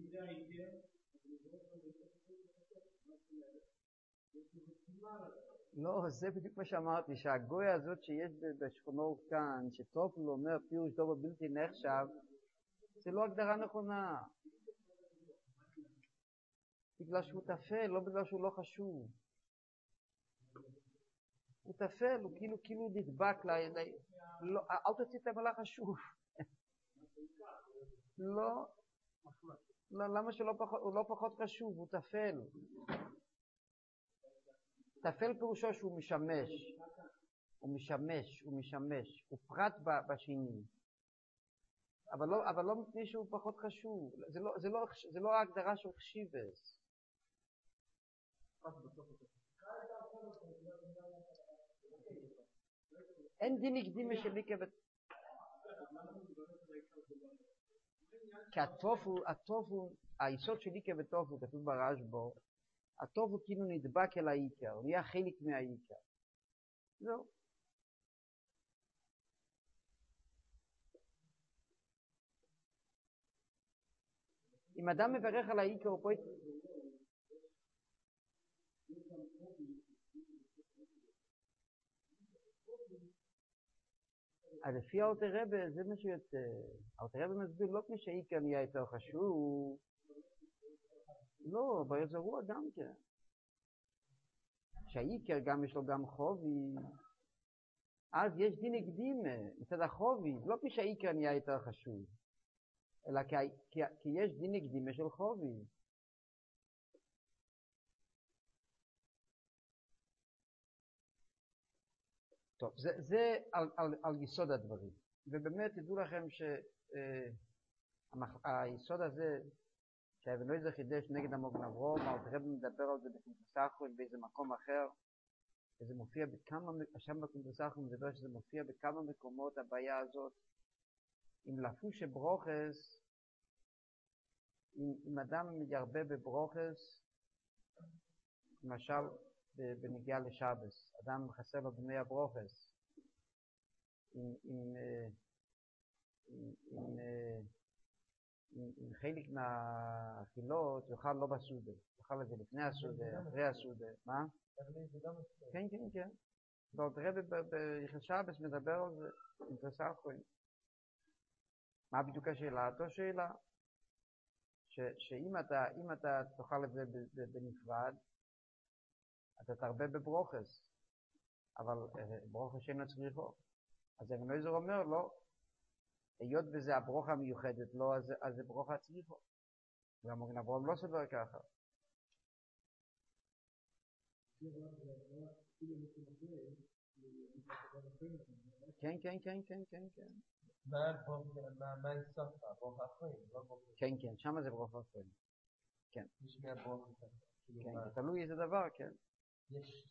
לא, זה בדיוק מה שאמרתי, שהגויה הזאת שיש בשכונות כאן, שטופל אומר פירוש דובר בלתי נחשב, זה לא הגדרה נכונה. בגלל שהוא תפל, לא בגלל שהוא לא חשוב. הוא תפל, הוא כאילו נדבק, לא, אל תוציא את המילה חשוב. לא, למה הוא לא פחות חשוב, הוא תפל. תפל פירושו שהוא משמש, הוא פרט בשני. אבל לא מפני שהוא פחות חשוב, זה לא ההגדרה של חשיבס. אין דין הקדימה של ליקה כי הטופו, היסוד של ליקה וטופו, כתוב ברשב"א, הטופו כאילו נדבק אל העיקר, הוא נהיה חלק מהעיקר. זהו. אם אדם מברך על העיקר, הוא פה... אז לפי אלתר רבי, זה מה שיוצא. אלתר רבי מסביר לא כמו שהעיקר נהיה יותר חשוב. לא, ביזרוע גם כן. שהעיקר גם יש לו גם חובי. אז יש דין הקדימה, מצד החובי, לא כמו שהעיקר נהיה יותר חשוב. אלא כי יש דין הקדימה של חובי. טוב, זה על יסוד הדברים. ובאמת תדעו לכם שהיסוד הזה, שהאבן חידש נגד המוגן אברהם, אלתר רבי מדבר על זה בפנקס אחרון באיזה מקום אחר, וזה מופיע בכמה, שם בפנקס אחרון מדבר שזה מופיע בכמה מקומות הבעיה הזאת, עם לפוש ברוכס, אם אדם ירבה בברוכס, למשל בנגיעה לשבס, אדם חסר לו דמי הברוכס, עם חלק מהאכילות יאכל לא בסודה, יאכל את זה לפני הסודה, אחרי הסודה, מה? כן. ואלתר רבי ביחס מדבר על זה, אינטרסנט. מה בדיוק השאלה? אותו שאלה, שאם אתה תאכל את זה בנפרד, אתה תרבה בברוכס, אבל ברוכס שאינו צריכו. אז אבן עזרא אומר לא, היות וזה הברוכה המיוחדת לו, אז זה ברוכה צריכו. והמוגן אברהם לא סובר ככה. כן, כן, כן, כן, כן, כן. מה אינסוף? ברוך האחרים, לא ברוך האחרים. כן, כן, שמה זה ברוך האחרים. כן. יש מהברוך האחרים. כן, תלוי איזה דבר, כן. יש...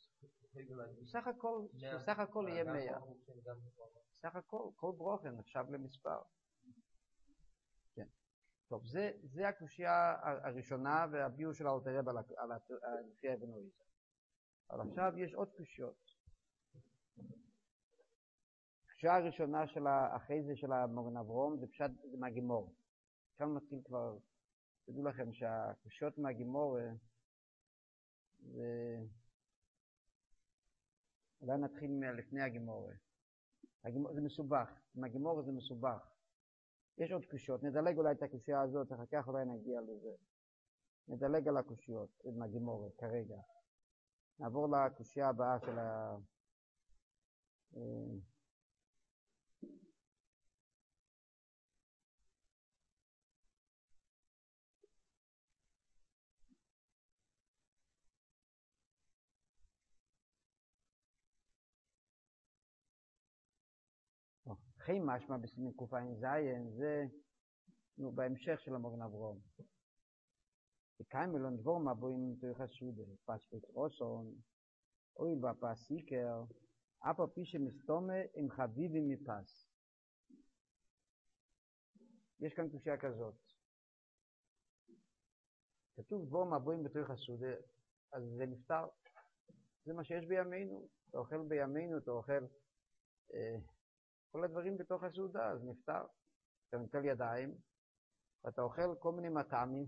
בסך הכל יהיה 100. בסך הכל, כל ברוכה נחשב למספר. כן. טוב, זה הקושיה הראשונה והביור של האלתר רבי לפי אבן אוריזל. אבל עכשיו יש עוד קושיות. הקושיה הראשונה אחרי זה של המגן אברהם זה פשט מהגימור. כאן מתחיל כבר, תדעו לכם שהקושיות מהגימור אולי נתחיל לפני הגימור. זה מסובך, מהגימור זה מסובך. יש עוד קושיות, נדלג אולי את הקושיה הזאת, אחר כך אולי נגיע לזה. נדלג על הקושיות, מהגימור כרגע. נעבור לקושיה הבאה של אחרי משמע בסימן קע"ז זה בהמשך של המגן אברהם. וקיימלון דבור מבואים תויך הסודה, פס פטרוסון, אויל בפס סיקר, אף על פי שמסתומה עם חביבים מפס. יש כאן קושיה כזאת. כתוב דבור מבואים בתויך הסודה, אז זה נפטר. זה מה שיש בימינו. אתה אוכל בימינו, אתה אוכל כל הדברים בתוך הסעודה, אז נפטר. אתה נוטל ידיים, ואתה אוכל כל מיני מטעמים,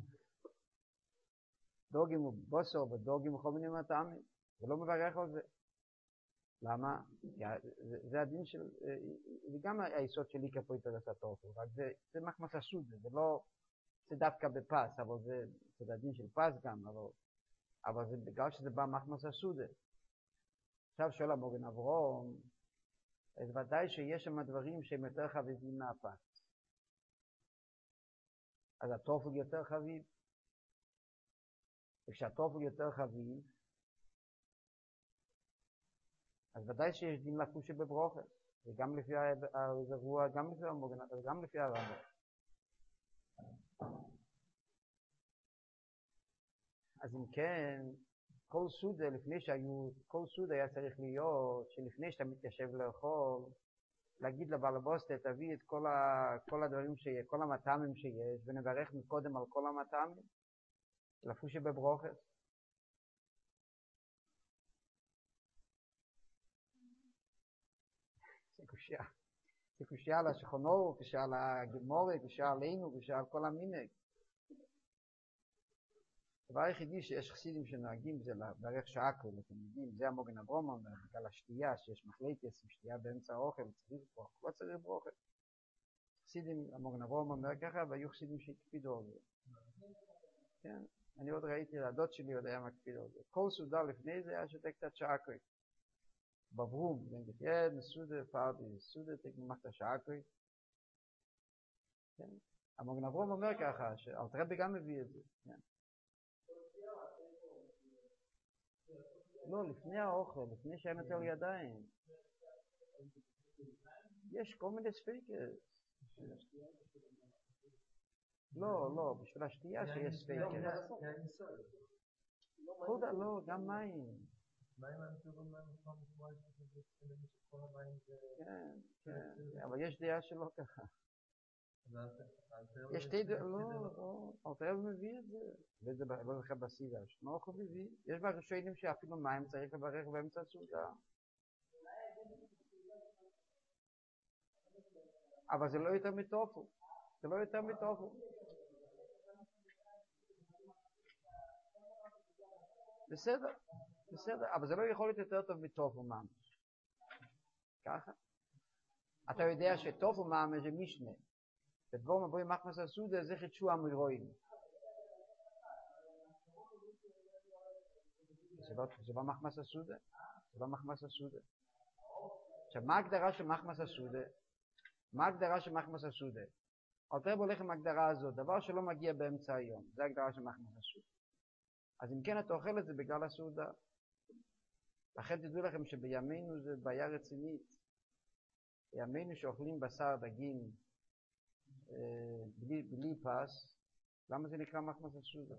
דוגים ובוסר ודוגים וכל מיני מטעמים, ולא מברך על זה. למה? זה הדין של, זה גם היסוד שלי כפוי תדסת אופן, רק זה מחמס הסעודה, זה לא, זה דווקא בפס, אבל זה הדין של פס גם, אבל זה בגלל שזה בא מחמס הסעודה. עכשיו שואל המגן אברהם, אז ודאי שיש שם דברים שהם יותר חביבים מהפס. אז הטופל יותר חביב. וכשהטופל יותר חביב, אז ודאי שיש דין לקושי בברוכה. וגם לפי הרוע, גם לפי המגן, גם לפי הרמב"ם. אז אם כן, כל סעודה, כל סעודה היה צריך להיות, שלפני שאתה מתיישב לאכול, להגיד לבעל הבוסטה, תביא את כל הדברים שיש, כל המטעמים שיש, ונברך מקודם על כל המטעמים, לפי שבברוכת. זה קושיה על השכונו, קושיה על הגמורה, קושיה עלינו, קושיה על כל המנהג. הדבר היחידי שיש חסידים שנוהגים זה לברך שעקו, אתם יודעים, זה המגן אברהם אומר, בגלל השתייה, שיש מחלקת, שתייה באמצע האוכל, צריך ברוך, לא צריך ברוך. חסידים, המגן אברהם אומר ככה, והיו חסידים שהקפידו על זה. כן, אני עוד ראיתי, הדוד שלי עוד היה מקפיד על זה. כל סעודה לפני זה היה שותק את שעקו. בברום, denke ich, eine Sude, Farbe, Sude, macht das Schakri. המגן אברהם אומר ככה, שאלתר רבי גם מביא את זה. לא, לפני האוכל, לפני שהם נטל ידיים. יש כל מיני ספיקות. לא, בשביל השתייה שיש ספיקות. לא, גם מים. מים הנטורים מים כבר משמוע שכל המים זה... כן, אבל יש דעה שלא ככה. יש שתי דעות, לא, אלתר רבי מביא את זה. וזה לא זוכר בסידש. מה הוא מביא? יש בראשונים שאפילו מים צריך לברך באמצע הסעודה. אבל זה לא יותר מטופו. זה לא יותר מטופו. בסדר, אבל זה לא יכול להיות יותר טוב מטופו ממש. ככה? אתה יודע שטופו ממש זה משנה. ודבור מבואים מחמס הסעודה זה חידשו המרואים. זה לא מחמס הסעודה? זה לא מחמס הסעודה. עכשיו, מה ההגדרה של מחמס הסעודה? מה ההגדרה של מחמס הסעודה? אלתר רבי הולך עם ההגדרה הזאת, דבר שלא מגיע באמצע היום. זה ההגדרה של מחמס הסעודה. אז אם כן אתה אוכל את זה בגלל הסעודה. לכן תדעו לכם שבימינו זה בעיה רצינית. בימינו שאוכלים בשר דגים בלי פס, למה זה נקרא מחמס הסודה?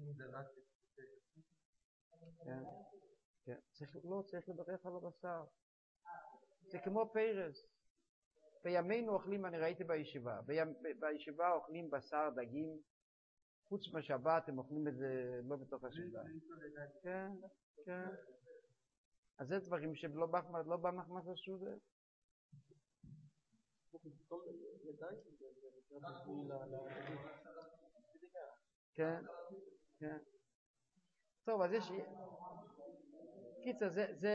צריך לברך על הבשר. זה כמו פרס. בימינו אוכלים, אני ראיתי בישיבה, בישיבה אוכלים בשר דגים, חוץ מהשבת הם אוכלים את זה לא בתוך הסעודה. כן, כן. אז זה דברים שלא במחמס הסודה. כן, כן. טוב, אז יש... קיצר,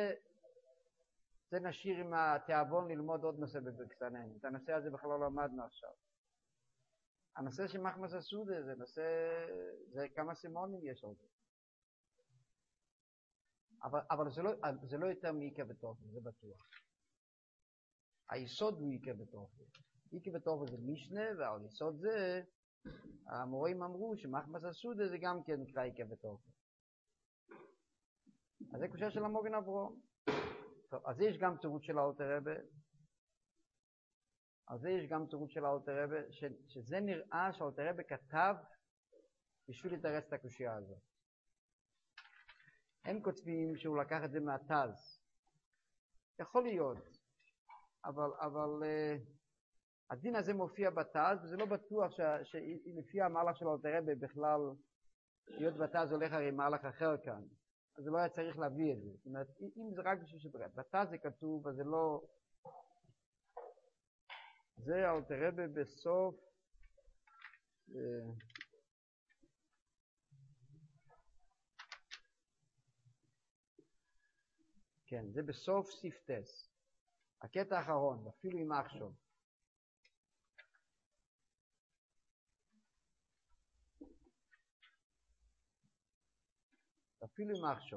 זה נשאיר עם התיאבון ללמוד עוד נושא בברקסנן. את הנושא הזה בכלל לא למדנו עכשיו. הנושא של מחמס הסודה זה נושא... זה כמה סימונים יש על זה. אבל זה לא יותר מאיקה וטופל, זה בטוח. היסוד הוא איקה וטופל. איקה וטופל זה משנה, ועל יסוד זה המורים אמרו שמחמס הסודה זה גם כן נקרא איקה וטופל. אז זה קושה של המוגן אברום. טוב, אז יש גם תירוץ של האלטר רבי. שזה נראה שהאלטר רבי כתב בשביל לתרץ את הקושייה הזאת. הם כותבים שהוא לקח את זה מהתז. יכול להיות, אבל הדין הזה מופיע בתז, וזה לא בטוח שלפי המהלך של האלטר רבי בכלל, להיות בתז הולך הרי מהלך אחר כאן. אז זה לא היה צריך להביא את זה. זאת אומרת, אם זה רק בשביל שברת, בתז זה כתוב, אז זה לא... זה האלטר רבי בסוף... כן, זה בסוף סיפטס. הקטע האחרון, אפילו עם אחשוב. אפילו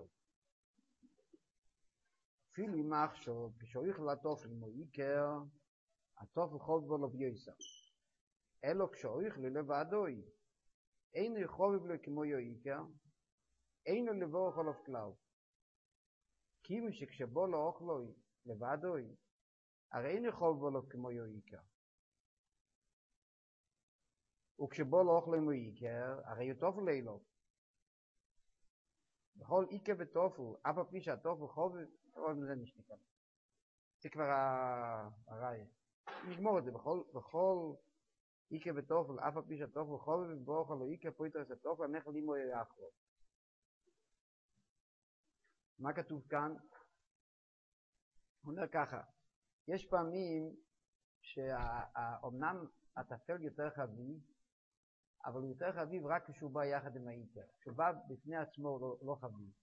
עם אחשוב, כשאויך לטופל מויקר, הטופל חוב בו לביוסה. אלו כשאויך לבדוי. אינו יחובב לו כמו יויקר, אינו לבוא חולף כלל. כיוון שכשבו לא אוכלוי לבדוי, הרי אין יכול בו לו כמו יויקר. וכשבו לא אוכלוי מויקר, הרי יוטופו לילו. בכל איקה וטופו, אף הפי שהטופו חובב, עוד מזה נשתיקה. זה כבר הראי. נגמור את זה, בכל איקה וטופו, אף הפי שהטופו חובב, בו אוכלו איקה פויטרס הטופו, הנכל לימו יאכלו. מה כתוב כאן? הוא אומר ככה, יש פעמים שאומנם הטפל יותר חביב, אבל הוא יותר חביב רק כשהוא בא יחד עם העיקר. כשהוא בא בפני עצמו לא חביב.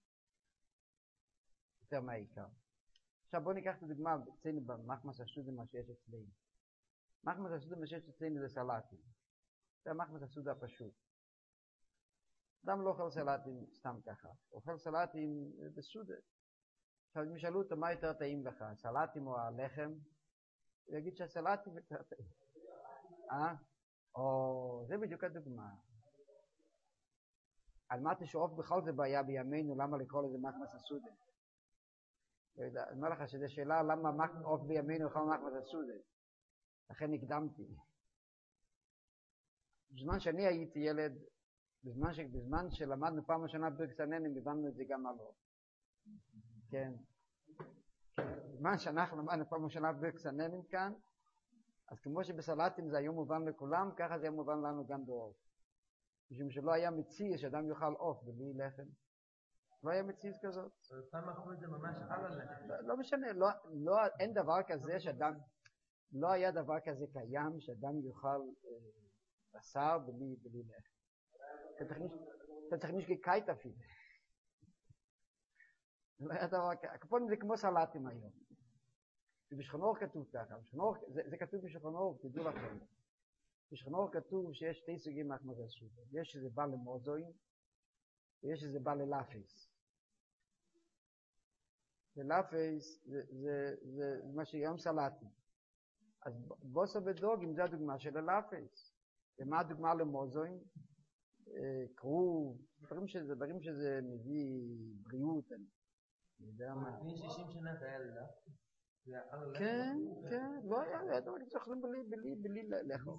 יותר מהעיקר. עכשיו בואו ניקח את הדוגמה אצלנו במחמס הסודה מה שיש אצלנו. מחמס הסודה מה שיש אצלנו זה סלטים. זה המחמס הסודה הפשוט. אדם לא אוכל סלטים סתם ככה. אוכל סלטים בסודה. עכשיו אם ישאלו אותו מה יותר טעים לך, סלטים או הלחם? הוא יגיד שהסלטים יותר טעים. זה בדיוק הדוגמה. על מה תשאוף בכל זה בעיה בימינו, למה לקרוא לזה מחמס הסודה? אני אומר לך שזו שאלה למה עוף בימינו לקרוא מחמס הסודה. לכן הקדמתי. בזמן שאני הייתי ילד, בזמן שלמדנו פעם ראשונה ברקסננים, הבנו את זה גם עלו. כן. בזמן שאנחנו למדנו פעם ראשונה ברקסננים כאן, אז כמו שבסלטים זה היום מובן לכולם, ככה זה היה מובן לנו גם בעוף. משום שלא היה מציז שאדם יאכל עוף בלי לחם. לא היה מציז כזאת. פעם אחרי זה ממש על הלחם. לא משנה, אין דבר כזה שאדם, לא היה דבר כזה קיים שאדם יאכל בשר בלי לחם. אתה צריך נשגי קייט אפילו. לא היה דבר כזה. הקופונים זה כמו סלטים היום. ובשכנור כתוב ככה, זה כתוב בשכנור, תדעו לכם. בשכנור כתוב שיש שתי סוגים מחמס הסודה. יש שזה בא למוזוין, ויש שזה בא ללאפיס. ולאפיס זה מה שהיום סלטים. אז בוסו ודוגים זה הדוגמה של הלאפיס. ומה הדוגמה למוזוין? קרוב, דברים שזה מביא בריאות. אני יודע מה. לפני 60 שנה זה היה לה. כן, לא היה דבר כזה שאוכלים בלי לחם.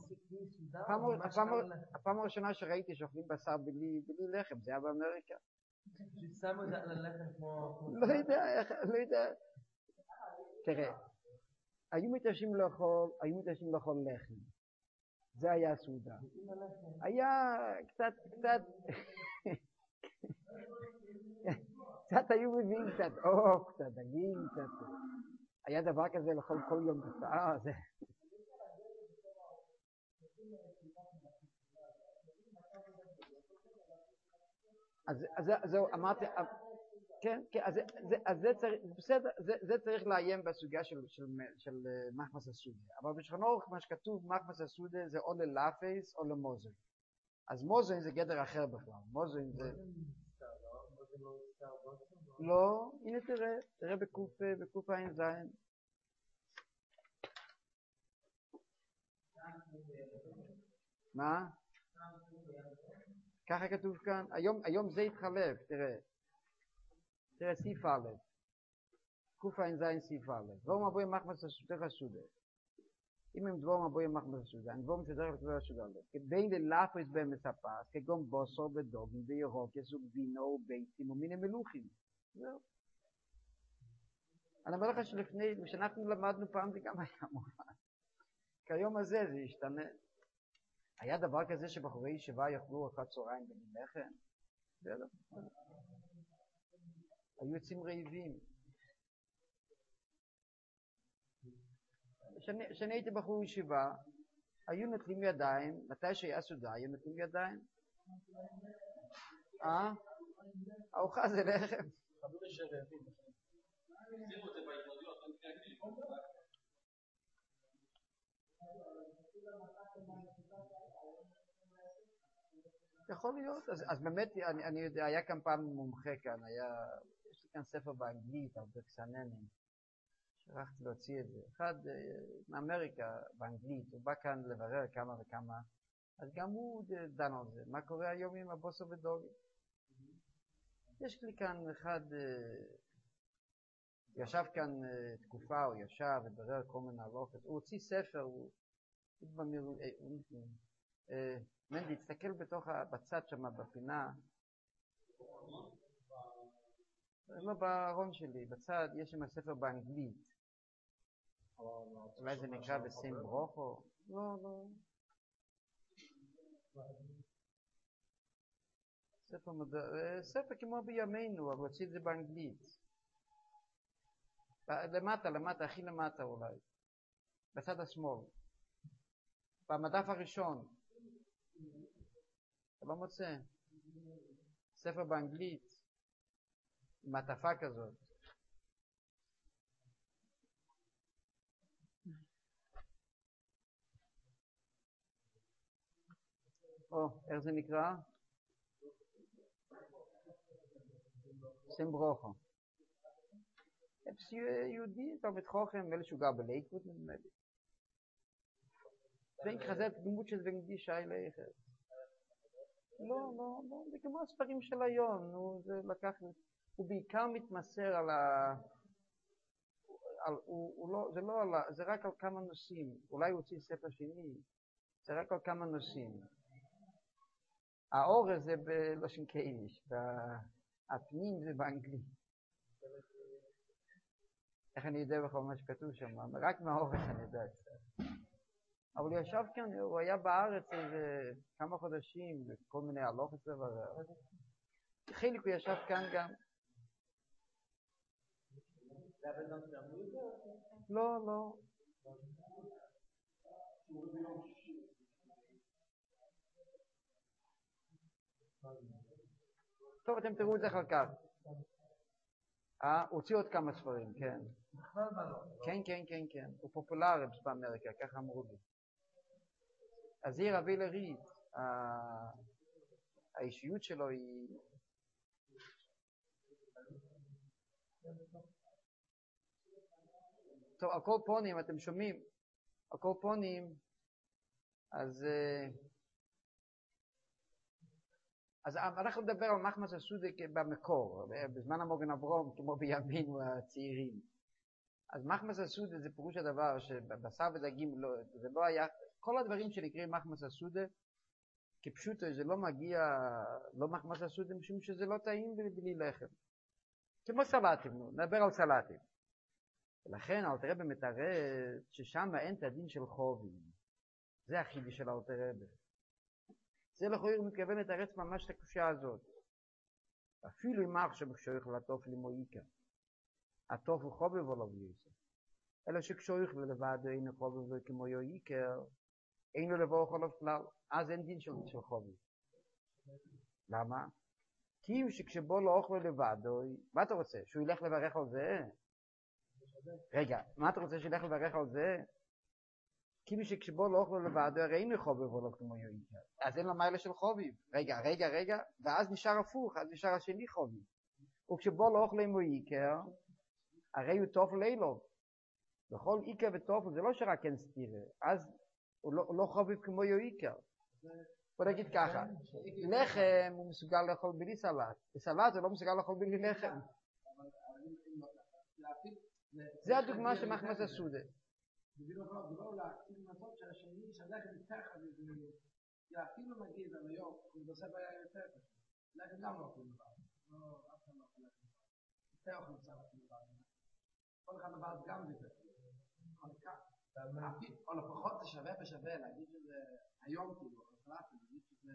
הפעם הראשונה שראיתי שאוכלים בשר בלי לחם, זה היה באמריקה. שמו את זה על הלחם כמו... לא יודע. תראה, היו מתיישבים לאכול לחם. זה היה הסעודה. היה קצת... קצת היו מביאים קצת עוף, קצת דגים, קצת... היה דבר כזה לאכול כל יום בשר, זה... אז זהו, אמרתי... כן, אז זה צריך לעיין בסוגיה של מחמס הסודה. אבל בשולחן ערוך מה שכתוב מחמס הסודה זה או ללאפס או למוזן. אז מוזן זה גדר אחר בכלל. מוזן זה... לא, הנה תראה בקוף עין זין. מה? ככה כתוב כאן. היום זה התחלף, תראה סיף א', קוף עין זין סיף א', דבור מבוי מחמס הסודה. אם הם דבור מבוי מחמס הסודה, הם דבור מצדרך לכבר הסודה. בין ללאפס בהם מספס, כגון בוסו ודוגן וירוקס וגבינו וביצים ומיני מלוכים. זהו. אני אומר לך שלפני, כשאנחנו למדנו פעם זה גם היה מובן. כיום הזה זה השתנה. היה דבר כזה שבחורי ישיבה יאכלו אחת צהריים בלי לחם? זה לא. היו יוצאים רעיבים. כשאני הייתי בחור ישיבה, היו נוטלים ידיים, מתי שהיה סעודה, היו נוטלים ידיים. ארוחה זה לחם. יכול להיות, אז באמת אני יודע, היה כאן פעם מומחה כאן, יש לי כאן ספר באנגלית על בקסננים, שרחתי להוציא את זה, אחד מאמריקה באנגלית, הוא בא כאן לברר כמה וכמה, אז גם הוא דן על זה, מה קורה היום עם הבוסו ודוגי. יש לי כאן אחד, ישב כאן תקופה, הוא ישב וברר כל מיני הלוכות, הוא הוציא ספר, מנדי, תסתכל בצד שם, בפינה. לא בארון שלי, בצד יש שם ספר באנגלית. אולי זה נקרא בסים ברוכו? לא. ספר כמו בימינו, אבל הוציא את זה באנגלית. למטה, הכי למטה אולי. בצד השמאל. במדף הראשון. אתה לא מוצא? ספר באנגלית, מעטפה כזאת. איך זה נקרא? סים ברוכו. יהודי, תלמיד חוכם, אלה שהוא גר בלייקווד, נדמה לי. ואין כזה דמות של ונגדיש אליכת. לא, זה כמו הספרים של היום, זה לקח, הוא בעיקר מתמסר על זה רק על כמה נושאים, אולי הוא הוציא ספר שני, זה רק על כמה נושאים. האור זה בלושן קיידיש, הפנים זה באנגלית. איך אני יודע בכל מה שכתוב שם, רק מהאור אני יודע קצת. אבל הוא ישב כאן, הוא היה בארץ איזה כמה חודשים, בכל מיני הלוכות וברר. חלק הוא ישב כאן גם. לא. טוב, אתם תראו את זה אחר כך. הוציא עוד כמה ספרים, כן. כן. הוא פופולרי באמריקה, ככה אמרו לי. אז היא רבי לריד, האישיות שלו היא... טוב, הקורפונים, אתם שומעים? הקורפונים, אז אז אנחנו נדבר על מחמס הסודה במקור, בזמן המוגן אברום, כמו בימינו הצעירים. אז מחמס הסודה זה פירוש הדבר שבשר ודגים, זה לא היה, כל הדברים שנקראים מחמס הסודה, כפשוטו זה לא מגיע, לא מחמס הסודה, משום שזה לא טעים בלי לחם. כמו סלטים, נדבר על סלטים. ולכן אלתר רבי מתרץ ששם אין את הדין של חובים. זה החידוש של אלתר רבי. זה לכאורה הוא מתכוון לתרץ ממש את הקושיה הזאת. אפילו אם עכשיו כשהולך לטופל עם אויקה. הטופל חובב או לא בייסר. אלא שכשהולך לבד אין חובב כמו אויקה, אין לו לבוא חולף כלל. אז אין דין של חובב. למה? כי שכשבוא לא אוכל לבד, מה אתה רוצה? שהוא ילך לברך על זה? רגע, מה אתה רוצה שילך לברך על זה? כי שכשבוא לא אוכל לבד, הרי אין לו חובב או לא כמו אויקה. אז אין לו מיילה של חוביב. רגע, ואז נשאר הפוך, אז נשאר השני חוביב. וכשבוא לא אוכל עם אויקה, הרי הוא טוב לילו. בכל איקה וטופל זה לא שרק אין סתירה, אז הוא לא חוביב כמו אויקה. בוא נגיד ככה, לחם הוא מסוגל לאכול בלי סלט, וסלט הוא לא מסוגל לאכול בלי לחם. זה הדוגמה של מחמס הסודה. זה לא להקציב מצות שהשני שהלחם יותר חביב אפילו נגיד על היום, הוא עושה בעיה יותר פשוט. לחם גם לא אוכלים לבד. אף אחד לא אוכל לחם לבד. יותר אוכלים סלט לבד. כל אחד לבד גם בזה. או לפחות זה שווה בשווה להגיד שזה היום כאילו, להגיד שזה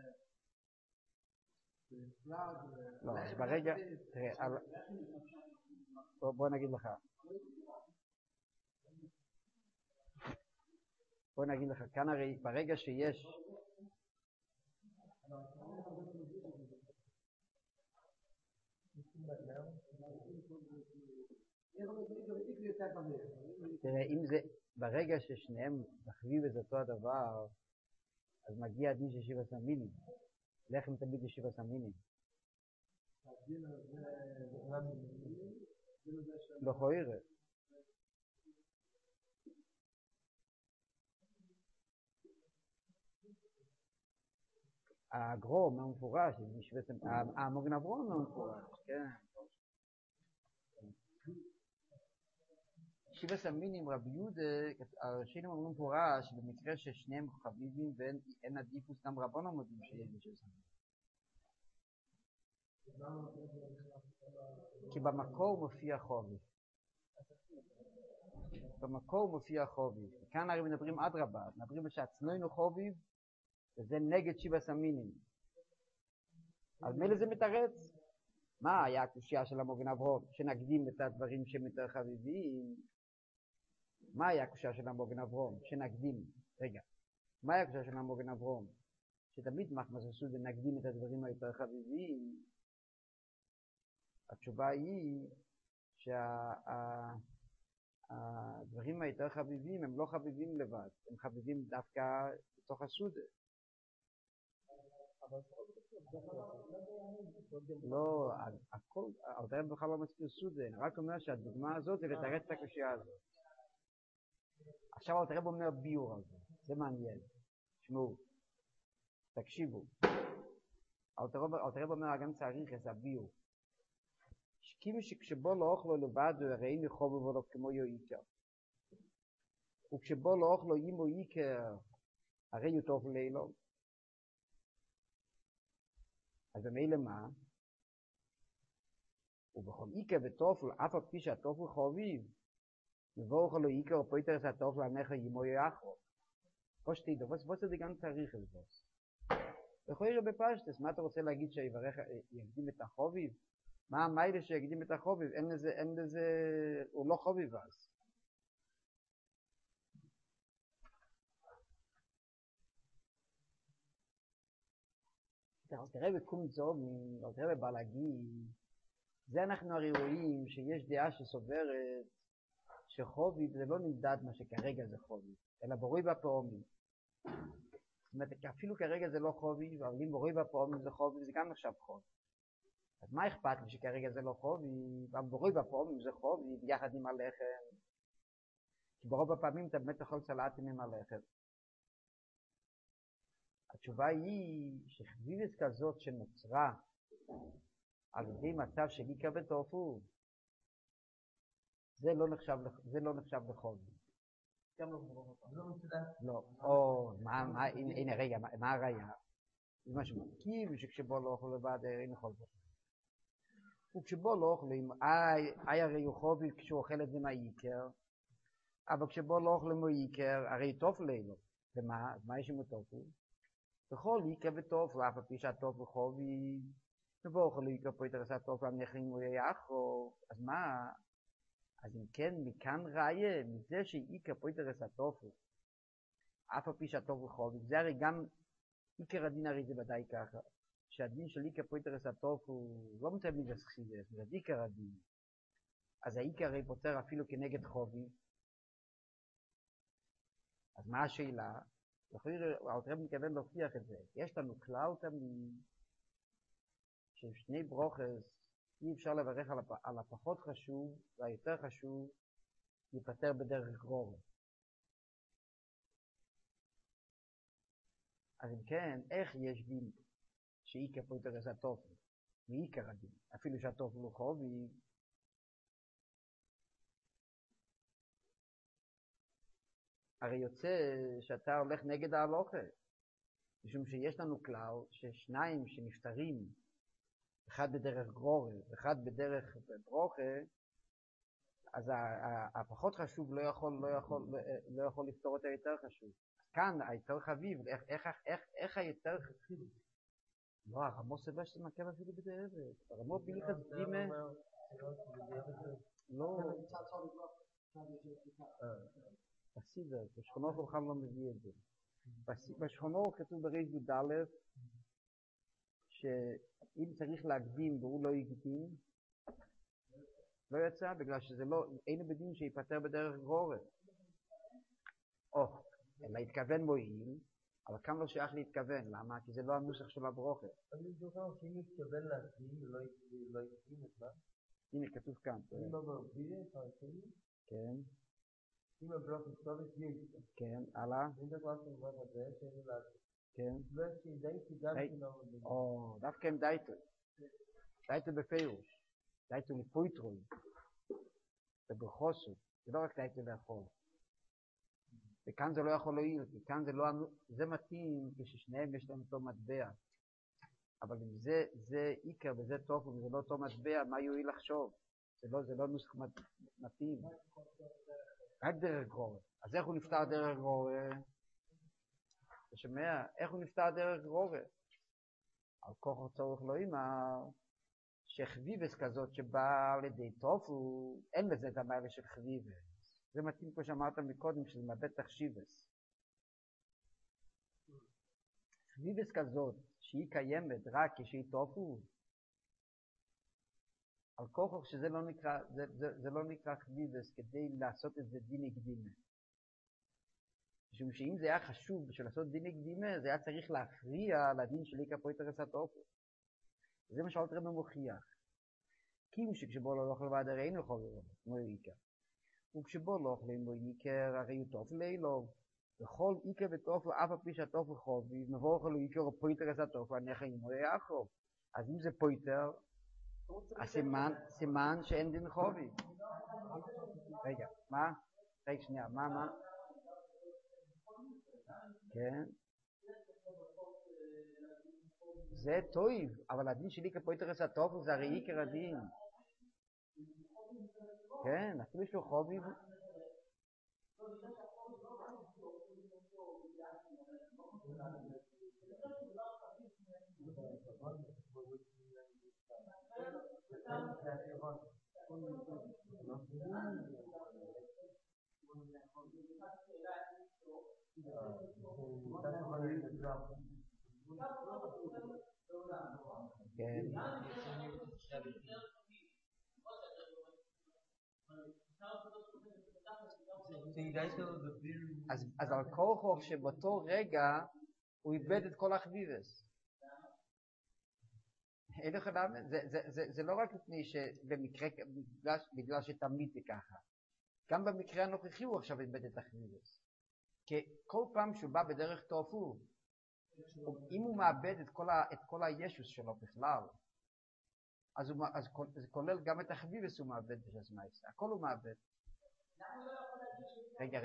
פלאג. לא, אז ברגע, תראה, בוא נגיד לך. בוא נגיד לך, כאן הרי ברגע שיש תראה, אם זה ברגע ששניהם מחביב את אותו הדבר, אז מגיע הדין של שבע סמינים. לחם תמיד זה שבע סמינים. לא חוירה. הגרום המפורש, המוגן אברום המפורש, כן. שבע סמינים רבי יהודה, הראשינו אומרים מפורש, במקרה ששניהם חביבים ואין עדיפוס, גם רבון המודים שיש בשבע סמינים. כי במקור מופיע חובי. במקור מופיע חובי. כאן הרי מדברים עד רבה, מדברים שעצמנו חובי, וזה נגד שבע סמינים. אז מילא זה מתרץ. מה היה הקושיה של המוגן אברום? שנקדים את הדברים שהם יותר חביבים. מה היה הקושיה של המוגן אברום? שנקדים. רגע. מה היה הקושיה של המוגן אברום? שתמיד מחמס הסודה נקדים את הדברים היותר חביבים. התשובה היא שהדברים היותר חביבים הם לא חביבים לבד. הם חביבים דווקא בתוך הסודה. לא, הכל, אלתר רבי בכלל לא מזכיר סודה, אני רק אומר שהדוגמה הזאת זה לתרץ את הקושיה הזאת. עכשיו אלתר רבי אומר ביור על זה, זה מעניין. תשמעו, תקשיבו. אלתר רבי אומר גם צריך את הביור. שכיוון שכשבוא לא אוכלו לבד הרי אין חובב ולא כמו אויקה. וכשבוא לא אוכלו עם אויקה הרי הוא טוב לילו. אז במילא מה? ובכל איקה וטופל, אף על פי שהטופל חוביב, מבוא אוכל לו איקה או פויטר את הטופל הנכר ימו יחו. פה שתידו, בוא זה גם צריך את זה. יכול להיות בפשטס, מה אתה רוצה להגיד שיברך, יקדים את החוביב? מה המיילה שיקדים את החוביב? אין לזה, הוא לא חוביב אז. תראה בקום זובים, תראה בבלגים, זה אנחנו הרי רואים שיש דעה שסוברת שחוביב זה לא נמדד מה שכרגע זה חוביב, אלא בורוי בפעומים. זאת אומרת, אפילו כרגע זה לא חוביב, אבל אם בורוי בפעומים זה חוביב, זה גם נחשב חוביב. אז מה אכפת לי שכרגע זה לא חוביב, אבל בורוי בפעומים זה חוביב יחד עם הלחם. כי ברוב הפעמים אתה באמת יכול סלטים עם הלחם. התשובה היא שחביבס כזאת שנוצרה על ידי מצב של איקר בתופו, זה לא נחשב לחובי. גם לא מברוך אותם. לא. הנה רגע, מה הראיה? זה משהו מקים שכשבו לא אוכל לבד אין יכול בו. וכשבו לא אוכלים, הרי הוא חובי כשהוא אוכל את זה מהאיקר, אבל כשבו לא אוכלים מהאיקר, הרי טוב לילו. ומה? מה יש עם הטופו? בכל איקר וטופו, אף הפי שהטופו חובי, ובו אוכל איקר פה יותר עשה טופו, המנחים הוא יחו, אז מה? אז אם כן, מכאן ראיה, מזה שאיקר פה יותר עשה טופו, אף הפי שהטופו חובי, זה הרי גם איקר הדין הרי זה ודאי ככה. שהדין של איקר פויטרס הטוף הוא לא מתאב מגס חסידס, זה איקר הדין. אז האיקר הרי פותר אפילו כנגד חובי. אז מה השאלה? האלטר מתכוון להוכיח את זה. יש לנו כלל תמיד ששני ברוכס אי אפשר לברך על הפחות חשוב והיותר חשוב ייפטר בדרך גרור. אז אם כן, איך יש דין שאיקר פויטרס הטוף מאיקר הדין, אפילו שהטוף הוא חובי, הרי יוצא שאתה הולך נגד ההלוכה, משום שיש לנו כלל ששניים שנפטרים, אחד בדרך גרורה, אחד בדרך ברוכה, אז הפחות חשוב לא יכול לפתור את היותר חשוב. כאן היותר חביב, איך היותר חביב? לא, הרמו סבא שזה מקב אפילו בדאבת. הרמו בילכת גימה. לא. בסידר, בשכונו חולכם לא מביא את זה. בשכונו כתוב בריש י"א, שאם צריך להקדים והוא לא יקדים, לא יצא, בגלל שזה לא, אין בדין שיפטר בדרך גרורה. אלא התכוון מועיל, אבל כאן לא שייך להתכוון, למה? כי זה לא הנוסח של הברוכה. אני זוכר שאם יתכוון להקדים ולא יקדים את מה? הנה, כתוב כאן. אם בברבייה, פרסים? כן. אם הברוך מסתובב יהיה. כן, הלאה. אם זה כבר סבבה הזה, שאין להקדים. כן. לא שדייתי גם שלא... דווקא הם דייתו. דייתו בפירוש. דייתו לפויטרוי. בברכוסו. זה לא רק דייתו לאכול. וכאן זה לא יכול להועיל, כי כאן זה מתאים כששניהם יש להם אותו מטבע. אבל אם זה איקר וזה טוב וזה לא אותו מטבע, מה יועיל לחשוב? זה לא נוסח מתאים. רק דרך גרורה. אז איך הוא נפטר דרך גרורה? אתה שומע? איך הוא נפטר דרך גרורה? על כוח הצורך לא אימר, שחביבס כזאת שבאה על ידי טופו, אין בזה את המעלה של חביבס. זה מתאים כמו שאמרת מקודם, שזה מאבד תחשיבס. חביבס כזאת, שהיא קיימת רק כשהיא טופו, על כוח שזה לא נקרא, זה לא נקרא חביבס כדי לעשות את זה דין הקדימה. משום שאם זה היה חשוב בשביל לעשות דין הקדימה, זה היה צריך להכריע לדין של איקר פויטרס הטופו. זה מה שאלתר רבי מוכיח. כי כשבו לא אוכל ועד הרי אין יכול לראות, כמו איקר. וכשבו לא אוכלים בו איקר, הרי הוא טוב לילו. וכל איקר וטופו, אף הפי שהטופו חובי, מבוא אוכלו איקר או פויטרס הטופו, הנכם הוא יחוב. אז אם זה פויטר, הסימן שאין דין חובי. רגע, מה? רגע שנייה, מה? כן. זה טוב, אבל הדין שלי כפויטרס הטופו זה הרי איקר הדין. כן, אפילו שהוא חובי. כן. אז על כוחו שבאותו רגע הוא איבד את כל החביבס. אין לך למה? זה לא רק מפני שבמקרה, בגלל שתמיד זה ככה. גם במקרה הנוכחי הוא עכשיו איבד את החביבס. כי כל פעם שהוא בא בדרך טופו, אם הוא מאבד את כל הישוס שלו בכלל, אז זה כולל גם את החביבס הוא מאבד בשביל מייסה. הכל הוא מאבד. רגע.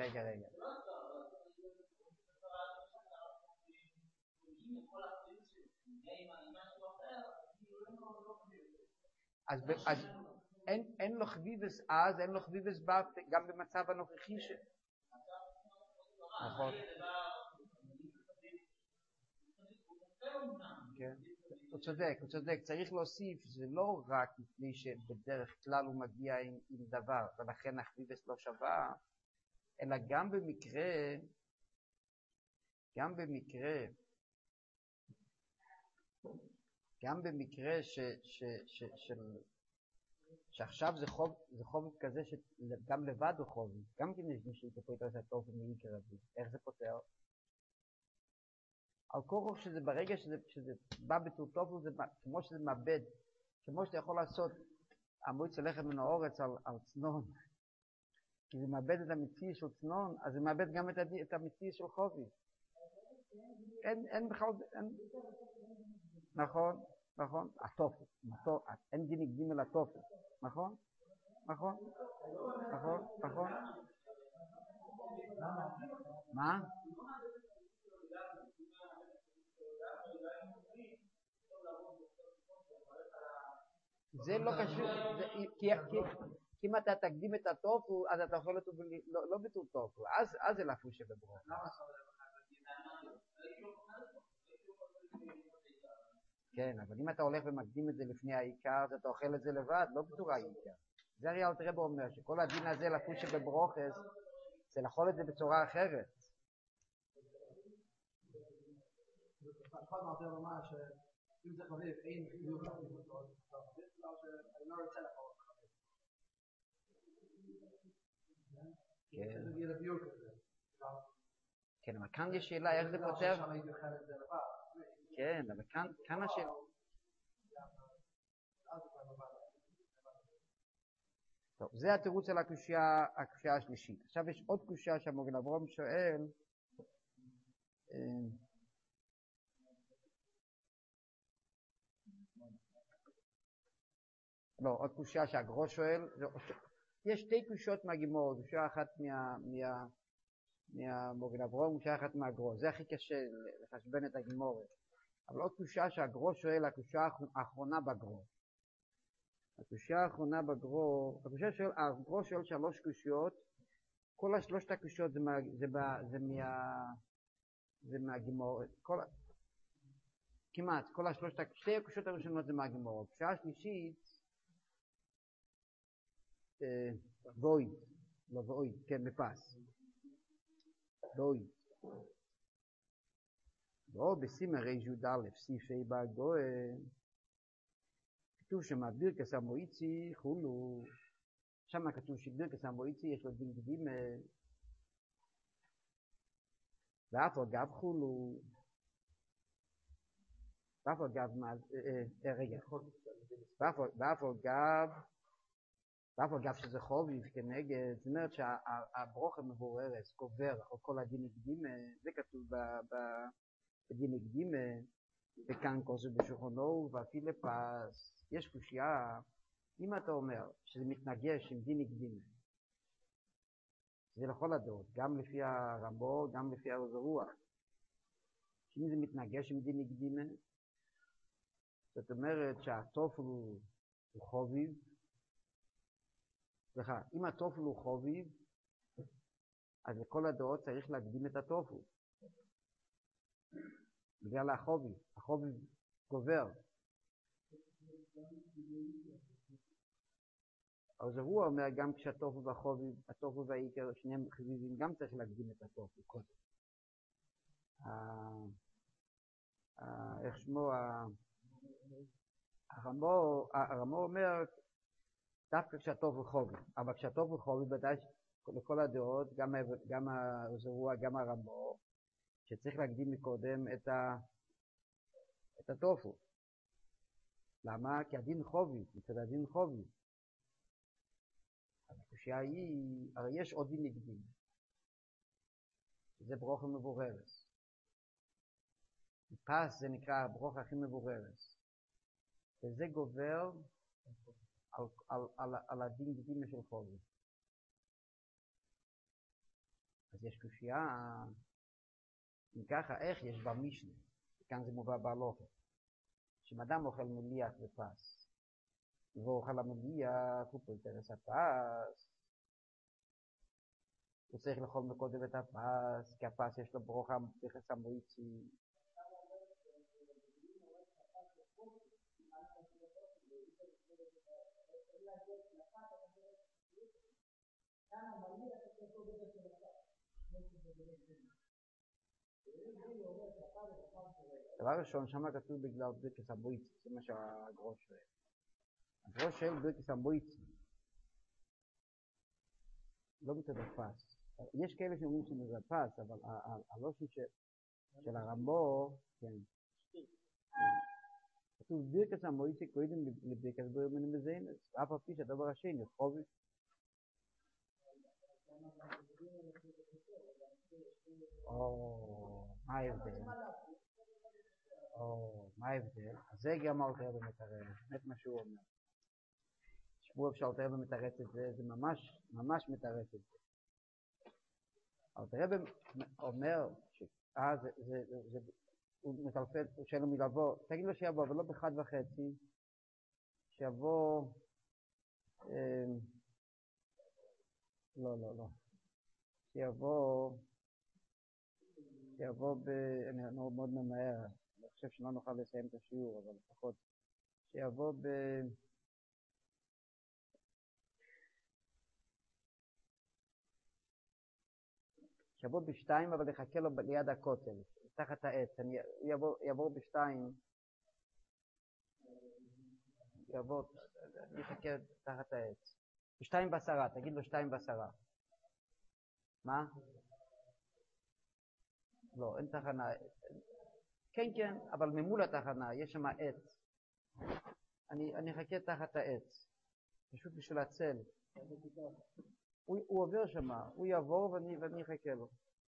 אז אין לו חביבס אז, אין לו חביבס גם במצב הנוכחי נכון. כן. הוא צודק, צריך להוסיף, זה לא רק מפני שבדרך כלל הוא מגיע עם דבר, ולכן החביבס לא שווה, אלא גם במקרה שעכשיו זה חוב כזה שגם לבד הוא חוב, גם כן יש מישהו שפה יותר עשה טוב ומעיקר רבי, איך זה פותר? על כורוך שזה ברגע שזה בא בתור טוב, כמו שזה מאבד, כמו שאתה יכול לעשות המועץ הלכת מן האורץ על צנון, כי זה מאבד את המציא של צנון, אז זה מאבד גם את המציא של חובי. אין בכלל, נכון, הטופו, אין דין הקדים אל הטופו, נכון? מה? זה לא קשור, כי אם אתה תקדים את הטופו, אז אתה יכול אותו לא בתור טופו, אז זה לפוש שבברוך. כן, אבל אם אתה הולך ומקדים את זה לפני העיקר, אז אתה אוכל את זה לבד, לא בתור העיקר. זה הרי אלתר רבי אומר, שכל הדין הזה לפוש שבברוכס, זה לאכול את זה בצורה אחרת. אם זה חביב, אין חיוב להחליף אותו, אני לא רוצה לחור את חביב. כן, אבל כאן יש שאלה איך זה פותר. כן, אבל כאן השאלה. טוב, זה התירוץ על הקושייה השלישית. עכשיו יש עוד קושייה שהמוגן אברהם שואל, לא, עוד קושייה שהגרו שואל, יש שתי קושיות מהגימור, קושייה אחת מהמוגן אברהם, קושייה אחת מהגרו, זה הכי קשה לחשבן את הגימורת. אבל עוד קושייה שהגרו שואל, הקושייה האחרונה בגרו. הגרו שואל 3 קושיות, כל השלושת הקושיות זה מהגימורת, כמעט, שתי הקושיות הראשונות זה מהגימורת. קושייה השלישית, ואוי, כן, בפס. ואוי. בסימן ר' סיפי בגוה, כתוב שם בירכס המועיצי חולו, שם כתוב שבירכס המועיצי יש לו דין ג' ואף אגב חולו, ואף אגב שזה חוביב כנגד, זאת אומרת שהברוכה מבוררס, גובר, או כל הדין הקדים, זה כתוב בדין הקדים, וכאן כוסו בשולחנו, ואפילו פס, יש קושייה, אם אתה אומר שזה מתנגש עם דין הקדים, זה לכל הדעות, גם לפי הרמב"ם, גם לפי האור הרוח, שאם זה מתנגש עם דין הקדים, זאת אומרת שהטופל הוא חוביב, סליחה, אם הטופל הוא חוביב, אז לכל הדעות צריך להקדים את הטופל. בגלל החוביב גובר. אז הוא אומר גם כשהטופל והחוביב, הטופל והעיקר, שניהם חביבים, גם צריך להקדים את הטופל קודם. איך שמו, הרמב"ם אומר, דווקא כשהטופל חוביב, אבל כשהטופל חוביב, ודאי לכל הדעות, גם הזרוע, גם הרמב"ם, שצריך להקדים מקודם את הטופל. למה? כי הדין חוביב, מצד הדין חוביב. הקושייה היא, הרי יש עוד דין נגדים, שזה ברוכה מבוררס. פס זה נקרא הברוכה הכי מבוררת. וזה גובר על הדין גדימה של חובי. אז יש קושייה, אם ככה, איך יש במשנה, כאן זה מובא בהלוכה, שאם אדם אוכל מליח ופס, והוא אוכל המליח, הוא פותר את הפס, הוא צריך לאכול מקודם את הפס, כי הפס יש לו ברוכה בכס המויצי. דבר ראשון, שמה כתוב בגלל בכס המויצי, זה מה שהגרוש שואל. הגרוש שואל בכס המויצי, לא מצד הפס. יש כאלה שאומרים שזה הפס, אבל הלושן של הרמב"ו, כן. כתוב בכס המויצי קודם לבכס בו מן המזיינס, אף על פי שהדבר השני, חובי. מה ההבדל? מה ההבדל? אז זה גם אלתר רבי מתרץ, באמת מה שהוא אומר. שבוע אפשר אלתר רבי מתרץ את זה, זה ממש מתרץ את זה. אלתר רבי אומר, הוא מטלפל, הוא שואל לו מלבוא, תגיד לו שיבוא, אבל לא ב1:30, שיבוא, לא, שיבוא אני מאוד ממהר, אני חושב שלא נוכל לסיים את השיעור, אבל לפחות, שיבוא ב2, אבל יחכה לו ליד הכותל, תחת העץ, יבוא ב2, יחכה תחת העץ. ב2:10, תגיד לו 2:10. מה? לא, אין תחנה. כן, אבל ממול התחנה, יש שם עץ. אני אחכה תחת העץ. פשוט בשביל הצל. הוא עובר שם, הוא יעבור ואני אחכה לו.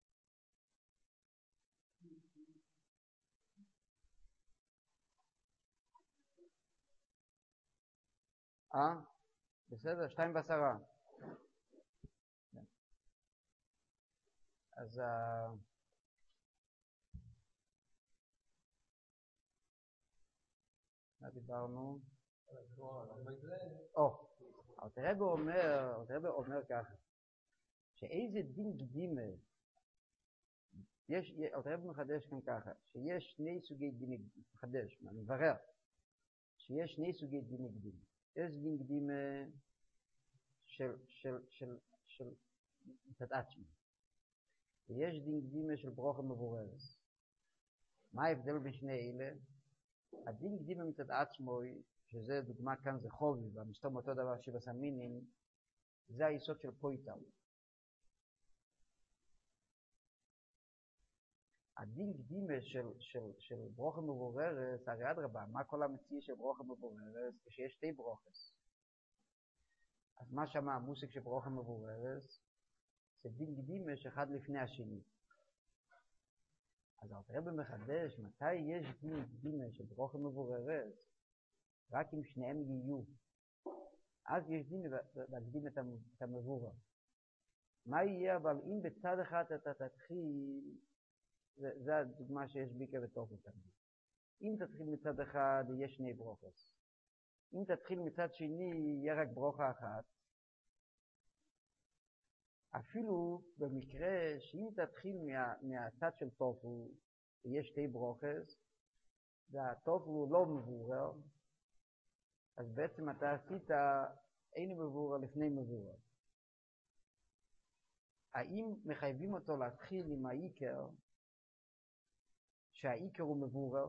בסדר, 2:10. אז מה דיברנו? אלתר רבי אומר ככה, שאיזה דין קדימה, אלתר רבי מחדש כאן ככה, שיש שני סוגי דין, מחדש, מברר, שיש שני סוגי דין קדימה. יש דין קדימה של מצד עצמי, ויש דין קדימה של ברוכה מבוררת. מה ההבדל בין שני אלה? הדין קדימה מצד עצמו, שזה דוגמה כאן זה חובי, והמסתום אותו דבר שבע מינים, זה היסוד של פויטל. הדין קדימה של ברוכה מבוררת, הרי אדרבה, מה כל המציאות של ברוכה מבוררת? כשיש שתי ברוכס. אז מה שמה המושג של ברוכה מבוררת? זה דין קדימה שאחד לפני השני. אז אלתר רבי מחדש, מתי יש דין קדימה של ברוכה מבוררת? רק אם שניהם יהיו. אז יש דין להקדים את המבורר. מה יהיה אבל אם בצד אחד אתה תתחיל, זה הדוגמה שיש ביקר בתוך אותם. אם תתחיל מצד אחד יש שני ברוכות. אם תתחיל מצד שני יהיה רק ברוכה אחת. אפילו במקרה שאם תתחיל מהצד של טופו ויש שתי ברוכות, והטופו לא מבורר, אז בעצם אתה עשית אין מבורר לפני מבורר. האם מחייבים אותו להתחיל עם העיקר, שהעיקר הוא מבורר?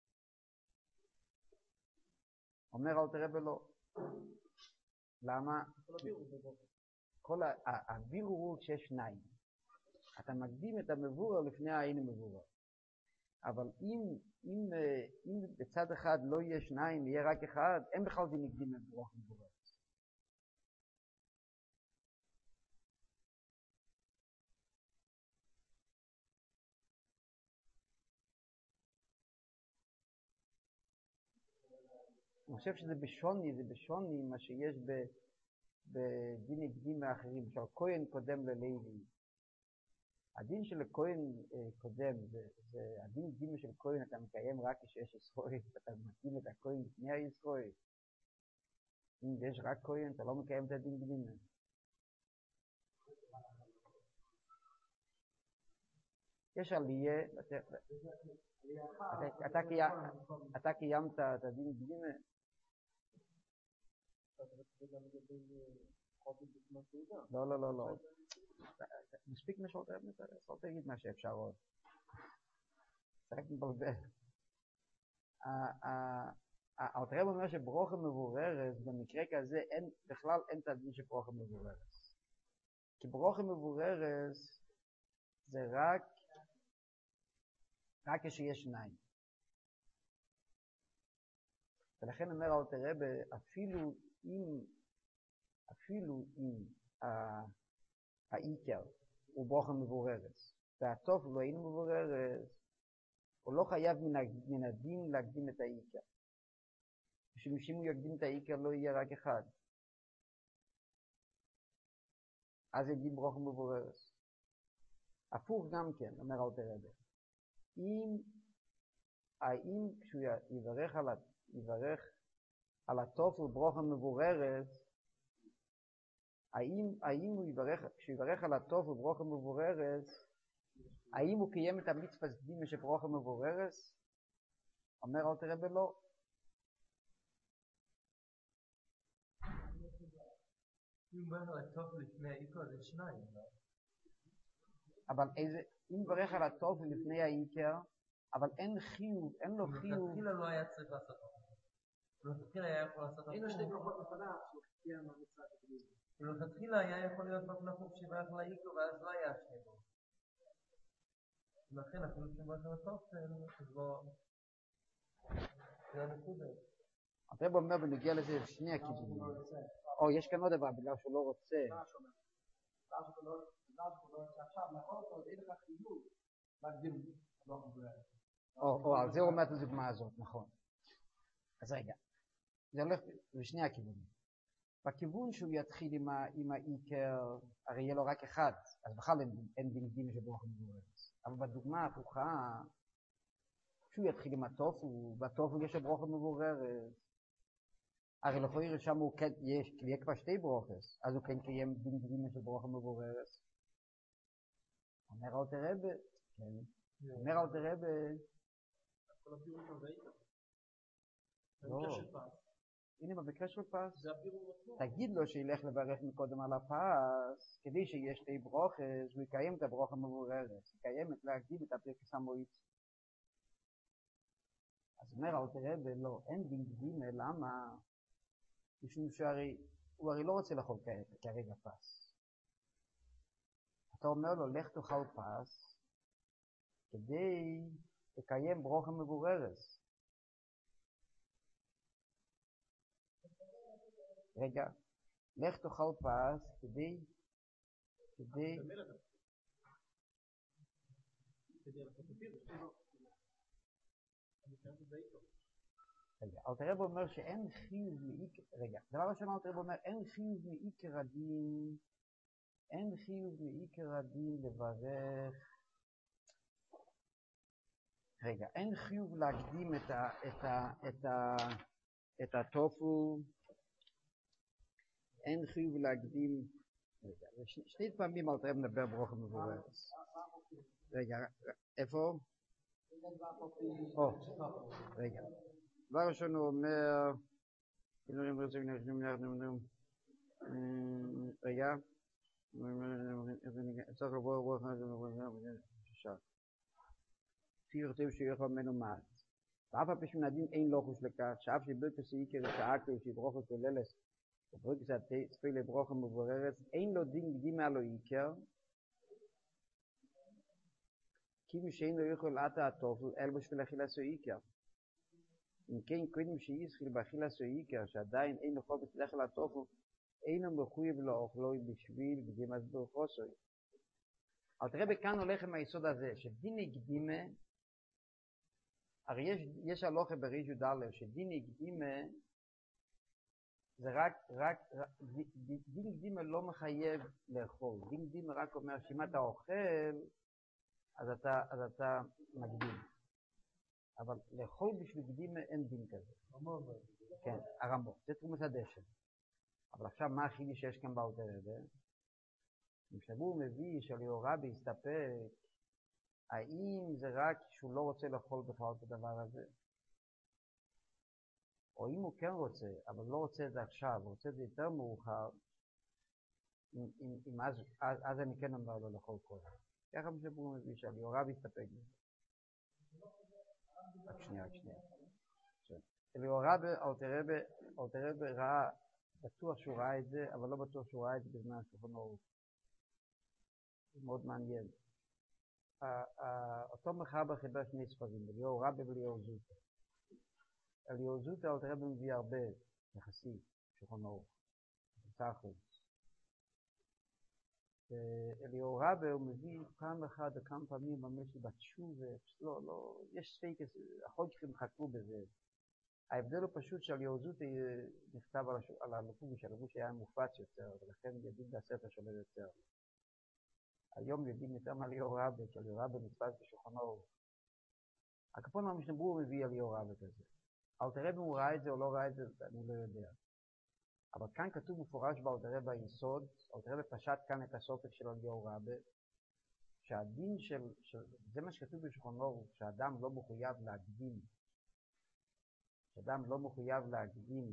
אומר אלתר רבי לא. למה? כל הבירור הוא שיש שניים. אתה מקדים את המבורר לפני האין המבורר. אבל אם בצד אחד לא יהיה שניים, יהיה רק אחד, אין בכלל זה נקדים לברוך מבורר. אני חושב שזה בשוני מה שיש בדיני קדימה האחרים, שהכהן קודם ללוי. הדין של הכהן קודם, זה הדין קדימה של כהן, אתה מקיים רק כשיש ישראל, אתה מקים את הכהן לפני הישראל. אם יש רק כהן, אתה לא מקיים את הדין קדימה. יש עלייה, אתה קיימת את הדין קדימה? לא. מספיק משעות רב נתרס, אל תגיד מה שאפשר עוד. רק מבלבל. הרב אומר שברוכה מבוררת, במקרה כזה בכלל אין את הדין של ברוכה מבוררת. כי ברוכה מבוררת זה רק כשיש שניים. ולכן אומר הרב, אפילו אם העיקר הוא ברוכה מבוררת, והטוב לא אינו מבוררת, הוא לא חייב מן הדין להקדים את העיקר. כשם הוא יקדים את העיקר לא יהיה רק אחד. אז זה דין ברוכה מבוררת. הפוך גם כן, אומר הרב. האם כשהוא יברך על הטוב וברוכה מבוררת, האם כשהוא יברך על הטוב וברוכה מבוררת, האם הוא קיים את המצוות דימה של ברוכה מבוררת? אומר הרב לא. אם הוא מברך על הטוב לפני העיקר זה שניים, לא? אבל אם מברך על הטוב לפני העיקר, אבל אין לו חיוב. מלכתחילה לא היה צריך לעשות אותו. מלכתחילה היה יכול לעשות אותו. אין לו שתי ברכות לפניו, שהוא קיים מהמצוות הקדימה. מלכתחילה היה יכול להיות בפנחות שברך לעיקר, ואז לא היה שני בו. ולכן אפילו שברך על הטוב, אז לא... זה הנקודה. הרב אומר ונגיע לזה שני הכיוונים. או, יש כאן עוד דבר, בגלל שהוא לא רוצה. מה שאומר? בגלל שהוא לא רוצה עכשיו, נכון אותו, אין לך חיוב. להקדים ברוכה מבוררת. או, על זה הוא אומר את הדוגמה הזאת, נכון. אז רגע, זה הולך בשני הכיוונים. בכיוון שהוא יתחיל עם העיקר, הרי יהיה לו רק אחד, אז בכלל אין דין דין של ברוכה מבוררת. אבל בדוגמה ההפוכה, כשהוא יתחיל עם הטופו, בטופו יש לו ברוכה מבוררת. הרי לכאורה שם הוא כן, יהיה כבר שתי ברוכס, אז הוא כן קיים דין דין של ברוכה מבוררת. אומר הרב, כן. אומר הרב, כל הפירוש הזה איתה. לא. במקרה של פס. הנה במקרה של פס. זה הפירוש עצמו. תגיד לו שילך לברך מקודם על הפס, כדי שיש שתי ברוכס, הוא יקיים את הברוכה מבוררת. יקיים את להקדים את הפרקס המועיץ. אז אומר הרב, לא, אין דין דין, למה? משום שהוא הרי לא רוצה לאכול כרגע פס. אתה אומר לו, לך תאכל פס, כדי לקיים ברוכה מבוררת. רגע, לך תאכל פס, כדי... רגע, הרב אומר שאין חיוב מעיקר, רגע, דבר ראשון הרב אומר, אין חיוב מעיקר הדין לברך, רגע, אין חיוב להקדים את הטופו, אין חיוב להקדים, רגע, שני פעמים הרב מדבר ברוכה מבוררת. רגע, איפה? רגע. דבר ראשון הוא אומר, רגע, צריך לבוא רוח פיר כתוב שיוכל מנומד. ואף על פי שמנדין אין לוחוש לכך, שאף שברכס העיקר שעקו שברוכה כוללת, וברכס התפילה ברוכה מבוררת, אין לו דין קדימה על העיקר, כי מי שאין לו יכול עתה הטופל, אלא בשביל אכילת העיקר. אם כן, קודם שיתחיל באכילת העיקר, שעדיין אין לו חופש לאכול הטופל, אינו מחויב לאוכלו בשביל קדימת ברכוסו. אבל תראה בכאן הולך עם היסוד הזה, שדיני קדימה, הרי יש הלוכה בריש י"א, שדיני קדימה זה רק, דין קדימה לא מחייב לאכול. דין קדימה רק אומר שאם אתה אוכל, אז אתה מקדים. אבל לאכול בשביל קדימה אין דין כזה. כן, הרמב"ם, זה תרומת הדשן. אבל עכשיו מה הכי שיש כאן באלתר רבי? אם שבוע מביא שאליהו רבי יסתפק, האם זה רק שהוא לא רוצה לאכול בכלל את הדבר הזה? או אם הוא כן רוצה, אבל לא רוצה את זה עכשיו, הוא רוצה את זה יותר מאוחר, אז אני כן אומר לו לאכול קודם. ככה שבוע מביא שאליהו רבי יסתפק בזה. רק שנייה. אליהו רבי, אלתר רבי ראה, בטוח שהוא ראה את זה, אבל לא בטוח שהוא ראה את זה בזמן השולחן ערוך. זה מאוד מעניין. אותו מחבר חיבר שני ספרים, אליהו רבי ואליהו זוטא. אליהו זוטא אלתר רבי מביא הרבה, יחסי, שולחן ערוך. 10%. אליהו רבי הוא מביא פעם אחת או כמה פעמים ממש בתשובה, לא, יש ספקס, החוקרים חקרו בזה. ההבדל הוא פשוט שאליהו זוטא נכתב על הלבוש, הלבוש היה מופץ יותר, ולכן יודעים בספר שונה יותר. היום יודעים יותר מאליהו רבי, כי אליהו רבי נתפס בשולחן ערוך. הכפון מהמשנה ברורה מביא אליהו רבי כזה. אלתר רבי הוא ראה את זה או לא ראה את זה, אני לא יודע. אבל כאן כתוב מפורש באלתר רבי היסוד, אלתר רבי פשט כאן את הסופק של אליהו רבי, שהדין זה מה שכתוב בשולחן ערוך, שהאדם לא מחויב להקדים. שאדם לא מחויב להקדים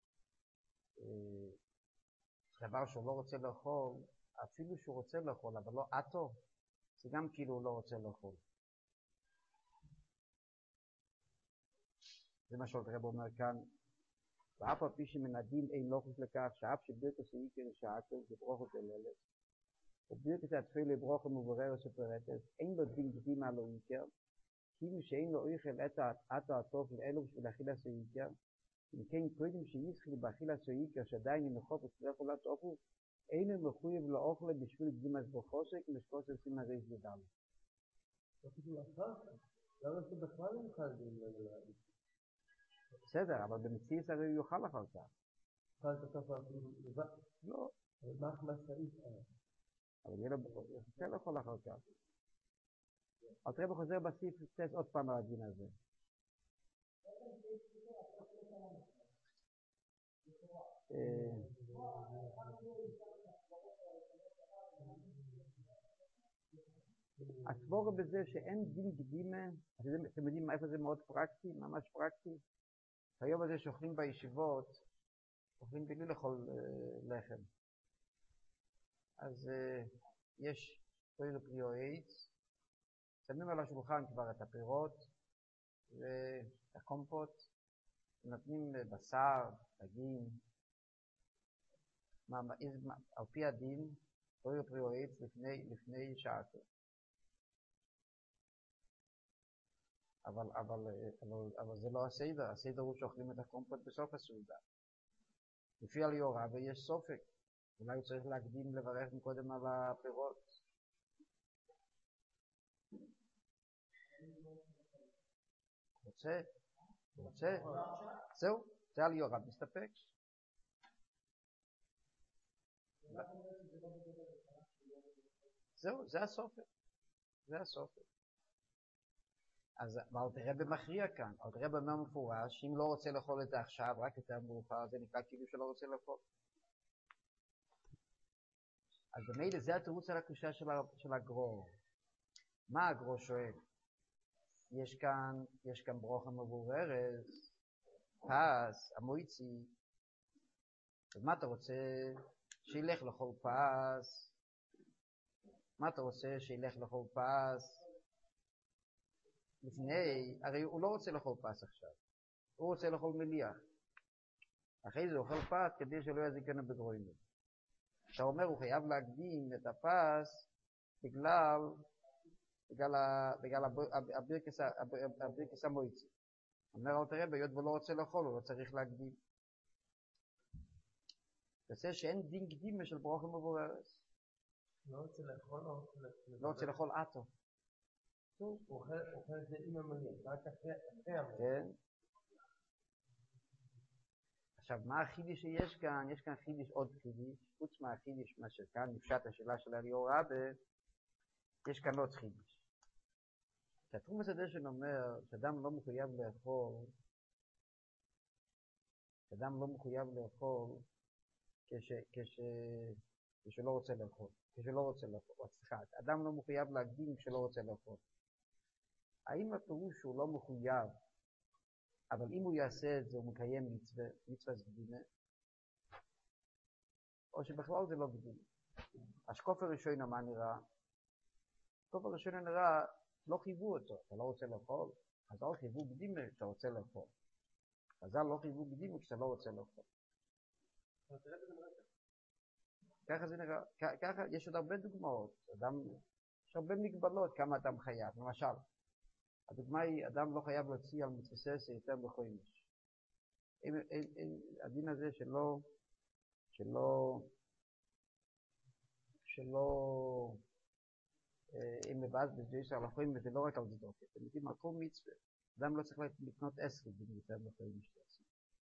דבר שהוא לא רוצה לאכול, אפילו שהוא רוצה לאכול, אבל לא עטו, זה גם כאילו הוא לא רוצה לאכול. זה מה שאלתר רבי אומר כאן, ואף על פי שמן הדין אין נוכח לכך, שאף שברכת העיקר שעתו וברכות אללת, וברכת התפילה ברכה מבוררת ופרטת, אין לו דין קדימה על העיקר, כאילו שאין לו אוכל עטו הטוב לאלו בשביל אכילת העיקר, אם כן קודם שיזכי באכילת העיקר שעדיין אין לחוף וצריך לעטופו, אין מחויב לאוכל בשביל קדימת בחושק לשקוס עושים הריש ודל. למה זה בכלל לא חייב להגיד? בסדר, אבל במציאות הרי הוא יאכל אחר כך. חייב לתת אפילו לבד? לא. מה החמצאית? אבל יהיה לו יוצא לאכול אחר כך. אלתר רבי חוזר בסעיף קצת עוד פעם על הדין הזה. הסבורה בזה שאין דין קדימה, אתם יודעים איפה זה מאוד פרקטי, ממש פרקטי? היום הזה שאוכלים בישיבות, אוכלים בלי לאכול לחם. אז יש פרירו פריואייץ, שמים על השולחן כבר את הפירות ואת הקומפוט, נותנים בשר, דגים, על פי הדין, פרירו פריואייץ לפני שעתו. אבל זה לא הסדר, הסדר הוא שאוכלים את הקומפוט בסוף הסעודה. לפי אליהו רבי יש סופק, אולי הוא צריך להקדים לברך מקודם על הפירות. רוצה? זהו, זה אליהו רבי מסתפק. זהו, זה הסופק. אז אלתר רבי מכריע כאן, אלתר רבי אומר מפורש, שאם לא רוצה לאכול את זה עכשיו, רק יותר מאוחר, זה נקרא כאילו שלא רוצה לאכול. אז במילא זה התירוץ על הקושייה של הגרור. מה הגרור שואל? יש כאן ברוכה מבוררת, פס, המויצי, אז מה אתה רוצה? שילך לאכול פס. מה אתה רוצה? שילך לאכול פס. לפני, הרי הוא לא רוצה לאכול פס עכשיו, הוא רוצה לאכול מליח. אחרי זה הוא אוכל פס כדי שלא יזיקנו בגרוינו. אתה אומר הוא חייב להקדים את הפס בגלל הבירקס המויצי. אומר אלתר רבי, היות ולא רוצה לאכול, הוא לא צריך להקדים. זה שאין דין קדימה של ברוכה מבוררת. לא רוצה לאכול או... לא רוצה לאכול עטו. הוא אוכל את זה עם המליח, רק אחרי המליח. כן. עכשיו, מה החידיש שיש כאן? יש כאן חידיש, עוד חידיש, חוץ מהחידיש, מה שכאן נפשט השאלה של אליהו רבה, יש כאן עוד חידיש. שהתחום הסדשן אומר שאדם לא מחויב לאכול, שאדם לא מחויב לאכול כשלא רוצה לאכול, כשלא רוצה לאכול, סליחה, אדם לא מחויב להקדים כשלא רוצה לאכול. האם הפירוש שהוא לא מחויב, אבל אם הוא יעשה את זה הוא מקיים מצווה זה קדימה, או שבכלל זה לא קדימה? השקוף הראשון מה נראה? השקוף הראשון נראה, לא חייבו אותו, אתה לא רוצה לאכול, אז לא חייבו קדימה כשאתה רוצה לאכול. אז לא חייבו קדימה כשאתה לא רוצה לאכול. ככה זה נראה, ככה יש עוד הרבה דוגמאות, יש הרבה מגבלות כמה אדם חייב. למשל, הדוגמה היא, אדם לא חייב להוציא על מצווה יותר בחודש. הדין הזה שלא אם מבזבז ויש על החיים, וזה לא רק על צדוקה, אתם יודעים, על כל מצווה, אדם לא צריך לקנות 10 דין יותר בחיים שתעשי.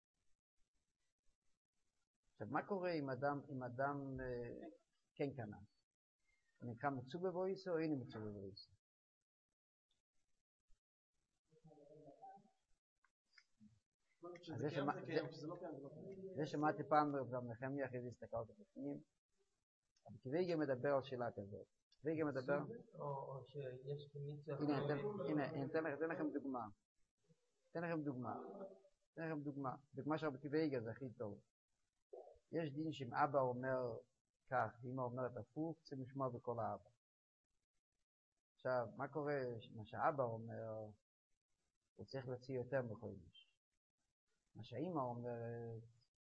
עכשיו, מה קורה אם אדם כן קנה? הוא נקרא מצווה בויסו או אין מצווה בויסו? זה שמעתי פעם גם נחמיה אחרי זה הסתכלתי בפנים, אבל כבייגה מדבר על שאלה כזאת. כבייגה מדבר... או שיש מיצה... הנה, אתן לכם דוגמה. דוגמה של כבייגה זה הכי טוב. יש דין שאם אבא אומר כך, ואמא אומרת הפוך, צריך לשמוע בכל האבא. עכשיו, מה קורה? מה שאבא אומר, הוא צריך להוציא יותר מחודש. מה שהאמא אומרת,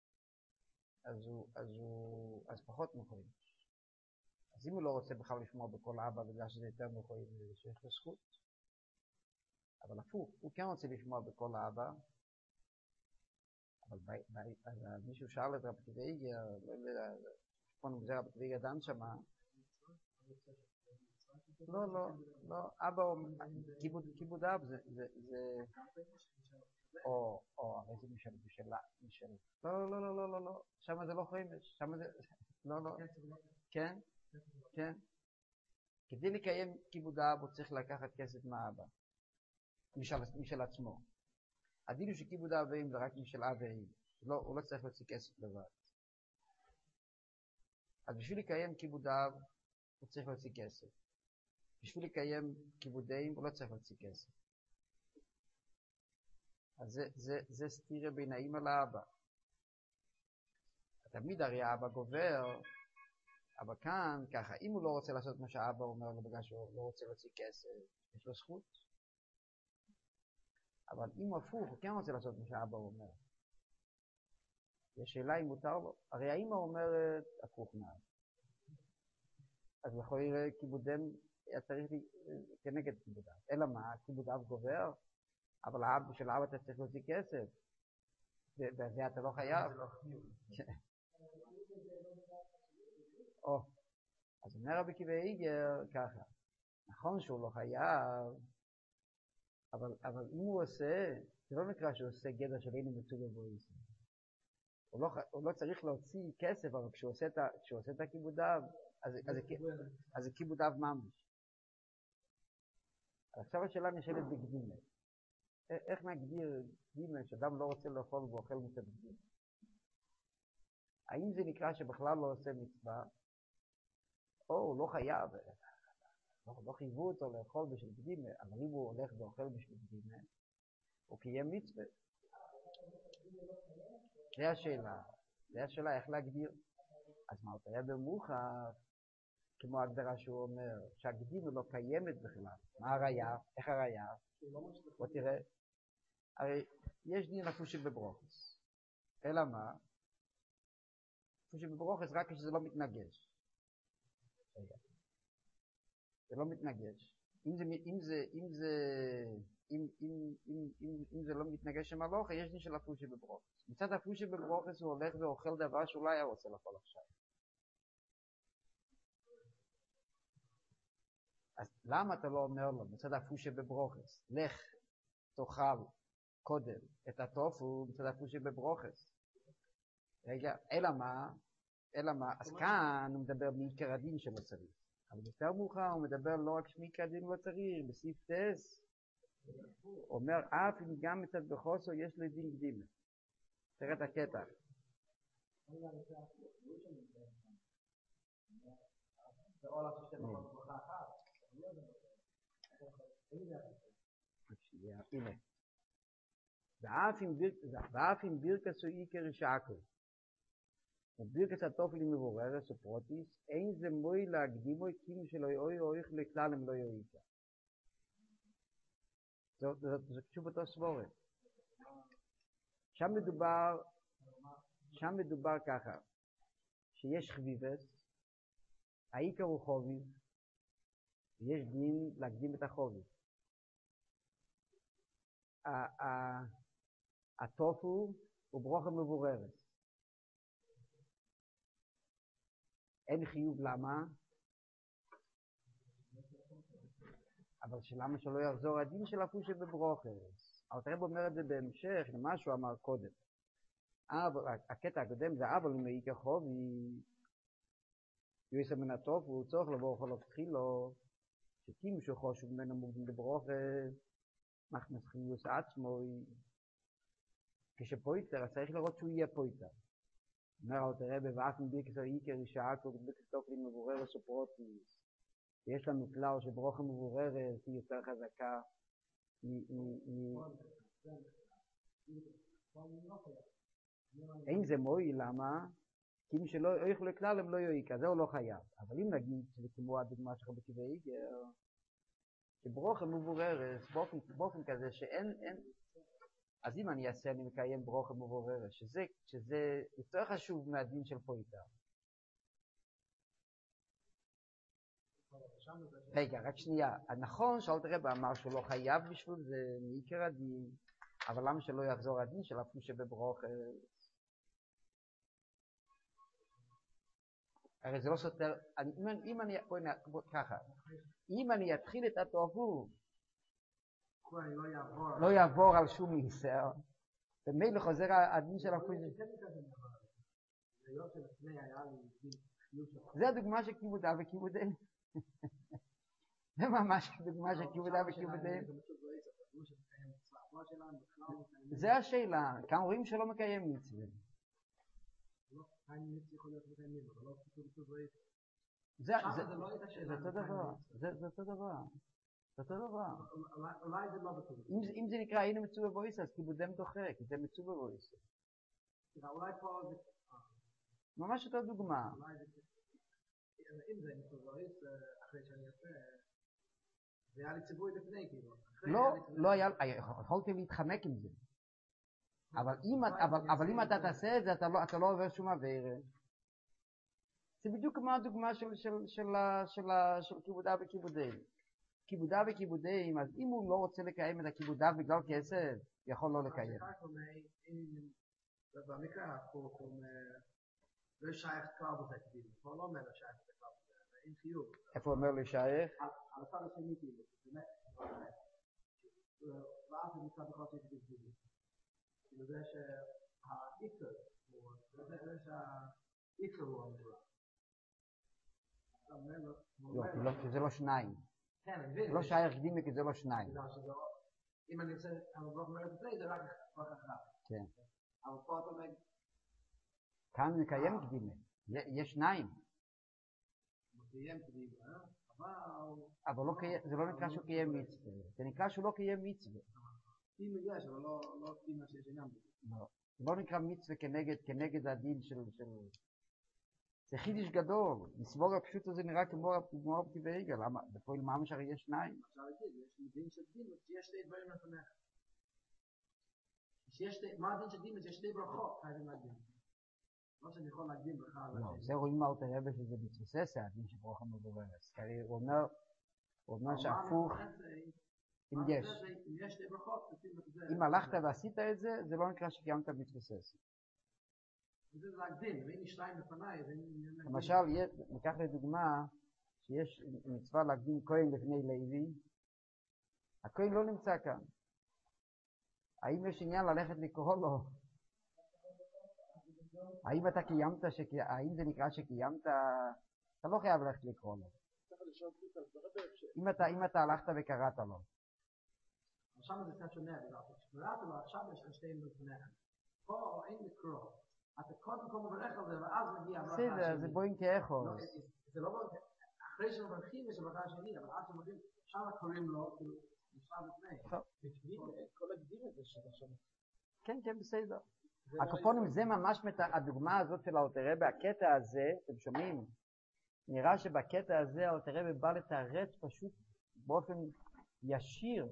אז פחות מחודש. אז אם הוא לא רוצה בכלל לשמוע בכל אבא בגלל שזה יותר מחודש, שיש לו זכות. אבל הפוך, הוא כן רוצה לשמוע בכל האבא, אבל מישהו שאל את רב כבייגה, רב כבייגה דן שמה, לא, אבא, כיבוד אב זה, הרי זה משל, לא, שמה זה לא חיימש, שמה זה, לא, כן, כדי לקיים כיבוד אב הוא צריך לקחת כסף מהאבא, משל עצמו. הדין הוא שכיבוד האבים זה רק משל אבים, הוא לא צריך להוציא כסף לבד. אז בשביל לקיים כיבוד האב הוא צריך להוציא כסף. בשביל לקיים כיבודים הוא לא צריך להוציא כסף. אז זה סתירה בין האמא לאבא. תמיד הרי האבא גובר, אבל כאן ככה, אם הוא לא רוצה לעשות מה שהאבא אומר לו בגלל שהוא לא רוצה להוציא כסף, יש לו זכות. אבל אם הוא הפוך, הוא כן רוצה לעשות מה שהאבא אומר. יש שאלה אם מותר לו. הרי האמא אומרת הפוך מהאבא. אז יכול להיות כיבודם, צריך כנגד כיבודיו. אלא מה? כיבודיו גובר, אבל האבא של האבא אתה צריך להוציא כסף. וזה אתה לא חייב. אז אומר רבי עקיבא איגר ככה, נכון שהוא לא חייב, אבל אם הוא עושה, זה לא נקרא שהוא עושה גדר של אין מצווה בויסו. הוא לא צריך להוציא כסף, אבל כשהוא עושה את הכיבודיו, אז זה כיבודיו ממש. עכשיו השאלה נשאלת בקדימה. איך נגדיר קדימה שאדם לא רוצה לאכול ואוכל מצד קדימה? האם זה נקרא שבכלל לא עושה מצווה, או הוא לא חייב, לא חייבו אותו לאכול בשביל קדימה, אבל אם הוא הולך ואוכל בשביל קדימה, הוא קיים מצווה. זה השאלה איך להגדיר. אז מה אתה יודע במוכח, כמו ההגדרה שהוא אומר, שהקדימה לא קיימת בכלל. מה הראיה? איך הראיה? בוא תראה. הרי יש דין אפושי בברוכס. אלא מה? אפושי בברוכס רק כשזה לא מתנגש. זה לא מתנגש. אם זה לא מתנגש עם הלוכה, יש דין של אפושי בברוכס. מצד אפושי בברוכס הוא הולך ואוכל דבר שאולי היה רוצה לאכול עכשיו. אז למה אתה לא אומר לו, מצד אפושי בברוכס, לך תאכל קודם את הטופו מצד אפושי בברוכס? רגע, אלא מה, אז כאן הוא מדבר מעיקר הדין שלא צריך. אבל יותר מאוחר הוא מדבר לא רק שמעיקר הדין לא צריך, בסעיף טס, הוא אומר, אף אם גם מצד בחוסו יש לי דין קדימה. תראה את הקטע. הנה. ואף אם בירקסו עיקר שעקו. ובירקס התופל עם מבוררס ופרוטיס, אין זה מוי להקדימו קים שלא יאוי או איך לכלל הם לא יאוייקה. זה קשור באותו סבורת. שם מדובר ככה, שיש חביבס, העיקר הוא חוביב, ויש דין להקדים את החוביב. התופו הוא ברוכה מבוררת. אין חיוב למה? אבל למה שלא יחזור הדין של הפושה בברוכס? אבל תראה אומר את זה בהמשך למה שהוא אמר קודם. הקטע הקודם זה אבל אם העיקר חובי יועסה מן התופו הוא צורך לבוא חולו תחילו שכים שהוא חושב ממנו מוגדים בברוכס מכנס חיוס עצמו כשפויטר אז צריך לראות שהוא יהיה פויטר. אומר אל תראה בבאף מבירקס העיקר ישעקו ובבירקס תופלים מבוררס ופרוטיס. יש לנו כלל שברוכה מבוררת היא יותר חזקה אין זה מועיל, למה? כי מי שלא יאכל לכלל הם לא יאיק, זה הוא לא חייב. אבל אם נגיד שזה כמו הדוגמה שלך בכיוון איגר, שברוכה מבוררת באופן כזה שאין, אז אם אני אעשה, אני מקיים ברוכה מבוררת, שזה יותר חשוב מהדין של פויטר. רגע, רק שנייה. נכון שאלת רב אמר שהוא לא חייב בשביל זה מעיקר הדין, אבל למה שלא יחזור הדין של אפילו שבברוכס? הרי זה לא סותר, אם אני אתחיל את התופו, לא יעבור על שום איסר, ומילא חוזר הדין של אפילו זה הדוגמה של כיבודה וכיבודה. זה ממש דוגמה של כיבודה וכיבודה. זה השאלה, כמה רואים שלא מקיים מצווה. זה אותו דבר, זה אותו דבר. אם זה נקרא הנה מצווה בויסה, אז כיבודם דוחה, כי זה מצווה בויסה. ממש אותה דוגמה. אם זה מצווה בויסה, אחרי שאני אעשה, זה היה לי ציווי לפני, כאילו. לא היה, יכולתי להתחמק עם זה. אבל אם אתה תעשה את זה, אתה לא עובר שום עבירה. זה בדיוק כמו הדוגמה של כיבודה וכיבודים. כיבודה וכיבודים, אז אם הוא לא רוצה לקיים את הכיבודה בגלל כסף, יכול לא לקיים. במקרה ההפוך, לא שייך כבר בזה כביל, פה לא אומר לשייך כבר בזה, אין חיוב. איפה אומר לשייך? על הצד השני כאילו, באמת, ואז זה מצד אחד שיש בגביל. כאילו זה שהאיקר, זה שהאיקר הוא המגולה. לא, כי זה לא שניים. לא שייך קדימה כי זה לא שניים. אם אני עושה, אבל לא אומר את זה, זה רק אחד. כן. אבל פה אתה אומר, כאן מקיים קדימה. יש שניים. מקיים קדימה, אבל זה לא נקרא שהוא קיים מצווה. זה נקרא שהוא לא קיים מצווה. קדימה יש, אבל לא קדימה שיש עניין בזה. לא. זה לא נקרא מצווה כנגד הדין של... זה חידש גדול. מסבור הפשוט הזה נראה כמו הפקיבי עגל. למה? בפועל ממש הרי יש שניים. אפשר להגיד, יש דין של קדימה, שיש שתי דברים לפניך. מה הדין של קדימה? יש שתי ברכות, חייבים להקדים. לא שאני יכול להקדים ברכה. לא, זה רואים אל תראה שזה מתבסס הדין של ברכה מבוררת. הוא אומר שהפוך, אם יש. אם הלכת ועשית את זה, זה לא נקרא שקיימת מתבסס. זה להקדים, ואם יש שתיים לפניי, למשל, ניקח לדוגמה, שיש מצווה להקדים כהן לפני לוי, הכהן לא נמצא כאן. האם יש עניין ללכת לקרוא לו? האם אתה קיימת, האם זה נקרא שקיימת, אתה לא חייב ללכת לקרוא לו. אם אתה הלכת וקראת לו. עכשיו זה קצת שונה, כשקראת לו עכשיו יש לך שתי מבחנים. פה אין לקרוא. אתה קודם כל מברך על זה, ואז מגיע הברכה השני. בסדר, זה בואים כאחוז. זה לא בואים, אחרי שמברכים יש הברכה השני, אבל עד שמברכים, שם קוראים לו, נשאר לפני. כל הגדיר את זה שאתה שם. כן, כן, בסדר. הקופונים זה ממש הדוגמה הזאת של האלטר רבי, הקטע הזה, אתם שומעים? נראה שבקטע הזה האלטר רבי בא לתרץ פשוט באופן ישיר.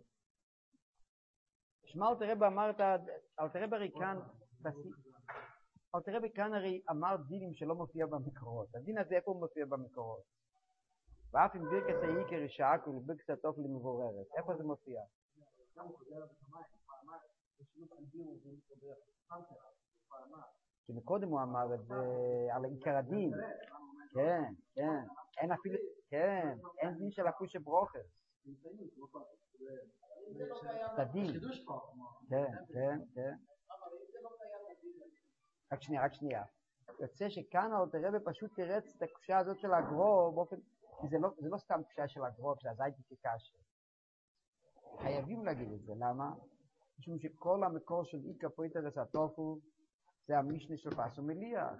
שמע אלטר רבי אמר, אלטר רבי הרי כאן, אלטר רבי כאן הרי אמר דינים שלא מופיע במקורות. הדין הזה איפה הוא מופיע במקורות? ואף אם בירכס העיקר ישעק ולבירכס הטוב למבוררת. איפה זה מופיע? כי מקודם הוא אמר את זה על עיקר הדין. כן, כן. אין אפילו, כן. אין דין של אחוש ברוכס. את הדין. כן, כן, כן. רק שנייה. יוצא שכאן האלטר רבי פשוט תרץ את הקושה הזאת של הגרו באופן, כי זה לא סתם קושה של הגרו, שזה הייתי כקשה. חייבים להגיד את זה, למה? משום שכל המקור של איקה פויטרס הטופו זה המשנה של פס ומליח.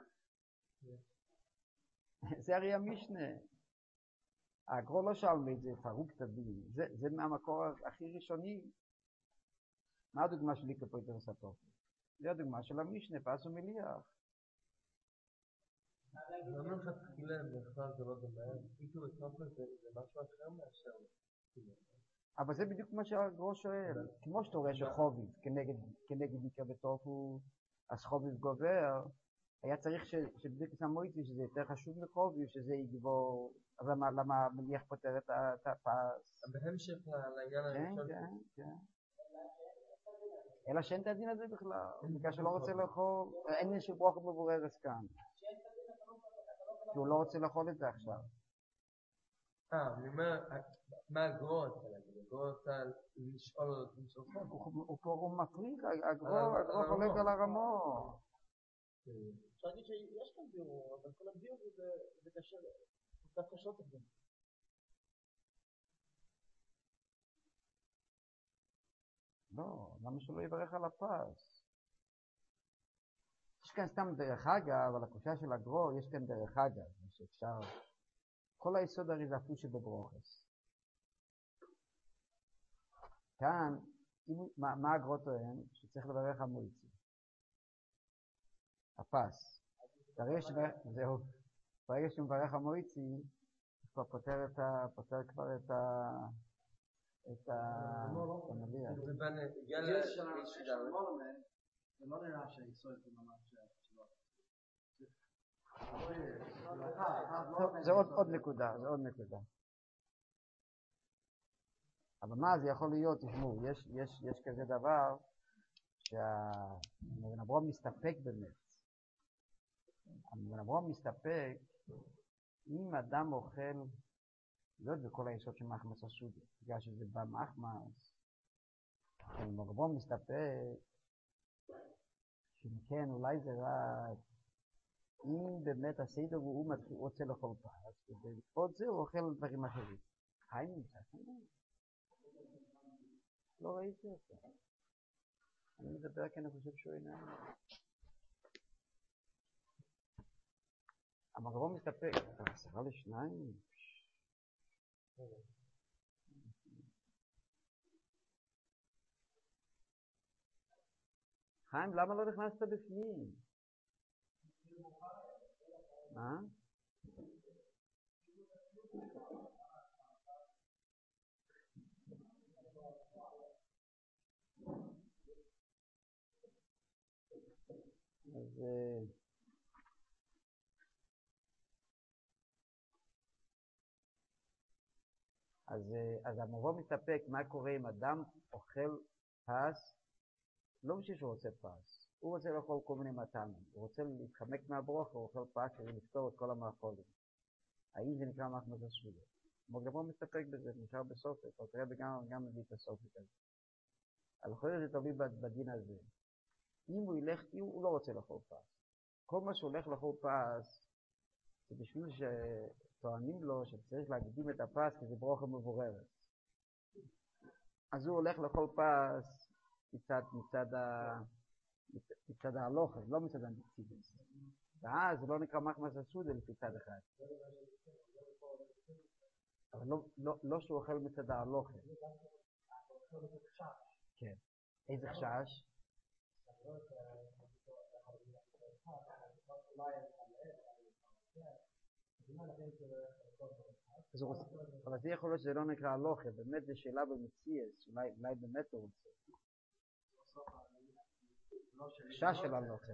זה הרי המשנה. הגרו לא שאל מי זה פרוק תדין, זה מהמקור הכי ראשוני. מה הדוגמה של איקה פויטרס הטופו? זה הדוגמה של המשנה, פס ומליח. זה אומר שתחילה בכלל זה לא דומה, איקה וטופו זה משהו אחר מאשר. אבל זה בדיוק מה שהגרו שואל. כמו שאתה רואה שחוביב כנגד איקה וטופו, אז חוביב גובר, היה צריך שבדיוק סמויצי שזה יותר חשוב מחוביב, שזה יגבור, אז למה מליח פותר את הפס? בהמשך לעניין הראשון. כן, כן. אלא שאין את הדין הזה בכלל, בגלל שלא רוצה לאכול, אין איזשהו ברוכת מבוררס כאן. כי הוא לא רוצה לאכול את זה עכשיו. אני אומר, מה הגרו רוצה להגיד? הגרו רוצה לשאול חוב? הוא מפריק, הגרו חולק על הרמות. אפשר להגיד שיש כאן ביור, אבל כל הביור זה קשה, זה קצת קשות את זה. לא, למה שלא יברך על הפס? יש כאן סתם דרך אגב, על הקושה של הגרו, יש כאן דרך אגב, שאפשר... כל היסוד הרי זה אפילו שבברוכס. כאן, מה הגרו טוען? שצריך לברך המויצי. הפס. ברגע שהוא מברך המויצי, כבר פותר כבר את המביע. זה לא נראה שהיסוד זה ממש שלא. זה עוד נקודה. אבל מה זה יכול להיות? תשמעו, יש כזה דבר שהמגן אברהם מסתפק באמת. המגן אברהם מסתפק אם אדם אוכל, זאת בכל היסוד של מחמס הסודי, בגלל שזה בא מחמס, המגן אברהם מסתפק שכן אולי זה רק אם באמת הסדר הוא רוצה לאכול פס, ובעקבות זה הוא אוכל דברים אחרים. חיים נמצא כאן? לא ראיתי אותו. אני מדבר כי אני חושב שהוא איננו. המגרום מסתפק. אתה 1:50? חיים, למה לא נכנסת בפנים? מה? אז המבוא מסתפק מה קורה אם אדם אוכל פס, לא בשביל שהוא רוצה פס, הוא רוצה לאכול כל מיני מתנים, הוא רוצה להתחמק מהברוך, הוא אוכל פס כדי לפתור את כל המאכולים. האם זה נקרא מחמס הסודי? המבוא מסתפק בזה, נשאר בסופק, או תראה גם מביא את הסופק הזה. אבל יכול להיות זה תלוי בדין הזה. אם הוא לא רוצה לאכול פס, כל מה שהולך לכל פס, זה בשביל שטוענים לו שצריך להקדים את הפס, כי זה ברוכה מבוררת. אז הוא הולך לכל פס מצד ההלוכה, לא מצד המציאות. ואז זה לא נקרא מחמס הסעודה לפי צד אחד. אבל לא שהוא אוכל מצד ההלוכה. כן. איזה חשש? אבל זה יכול להיות שזה לא נקרא הלוכה, באמת זה שאלה במציאות, אולי באמת הוא רוצה. חשש של הלוכה.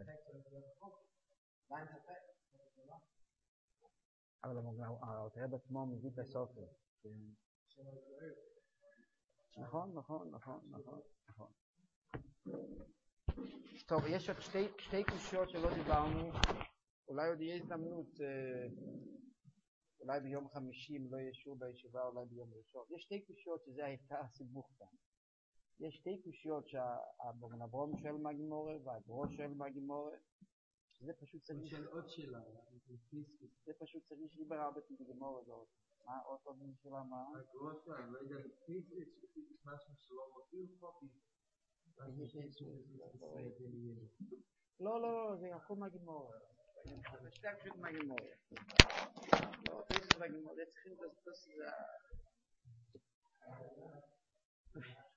אבל תראה בעצמו מביא את הסופר. נכון. טוב, יש עוד שתי קושיות שלא דיברנו, אולי עוד יהיה הזדמנות, אולי ביום חמישי אם לא יהיה שוב בישיבה, אולי ביום ראשון. יש שתי קושיות שזה הייתה הסיבוך כאן. יש שתי קושיות שהברום של מגימורה והגרו של מגימורה, זה פשוט צריך... של עוד שאלה, זה פשוט צריך ליבר הרבה מגימורה זאת. מה עוד שאלה מה? הגרו שלה, לא יודע, פיזית, משהו שלא מופיע חופי. לא, זה הכל מגימורה. זה שתי פשוט מגימורה. לא, זה מגימורה, זה צריכים...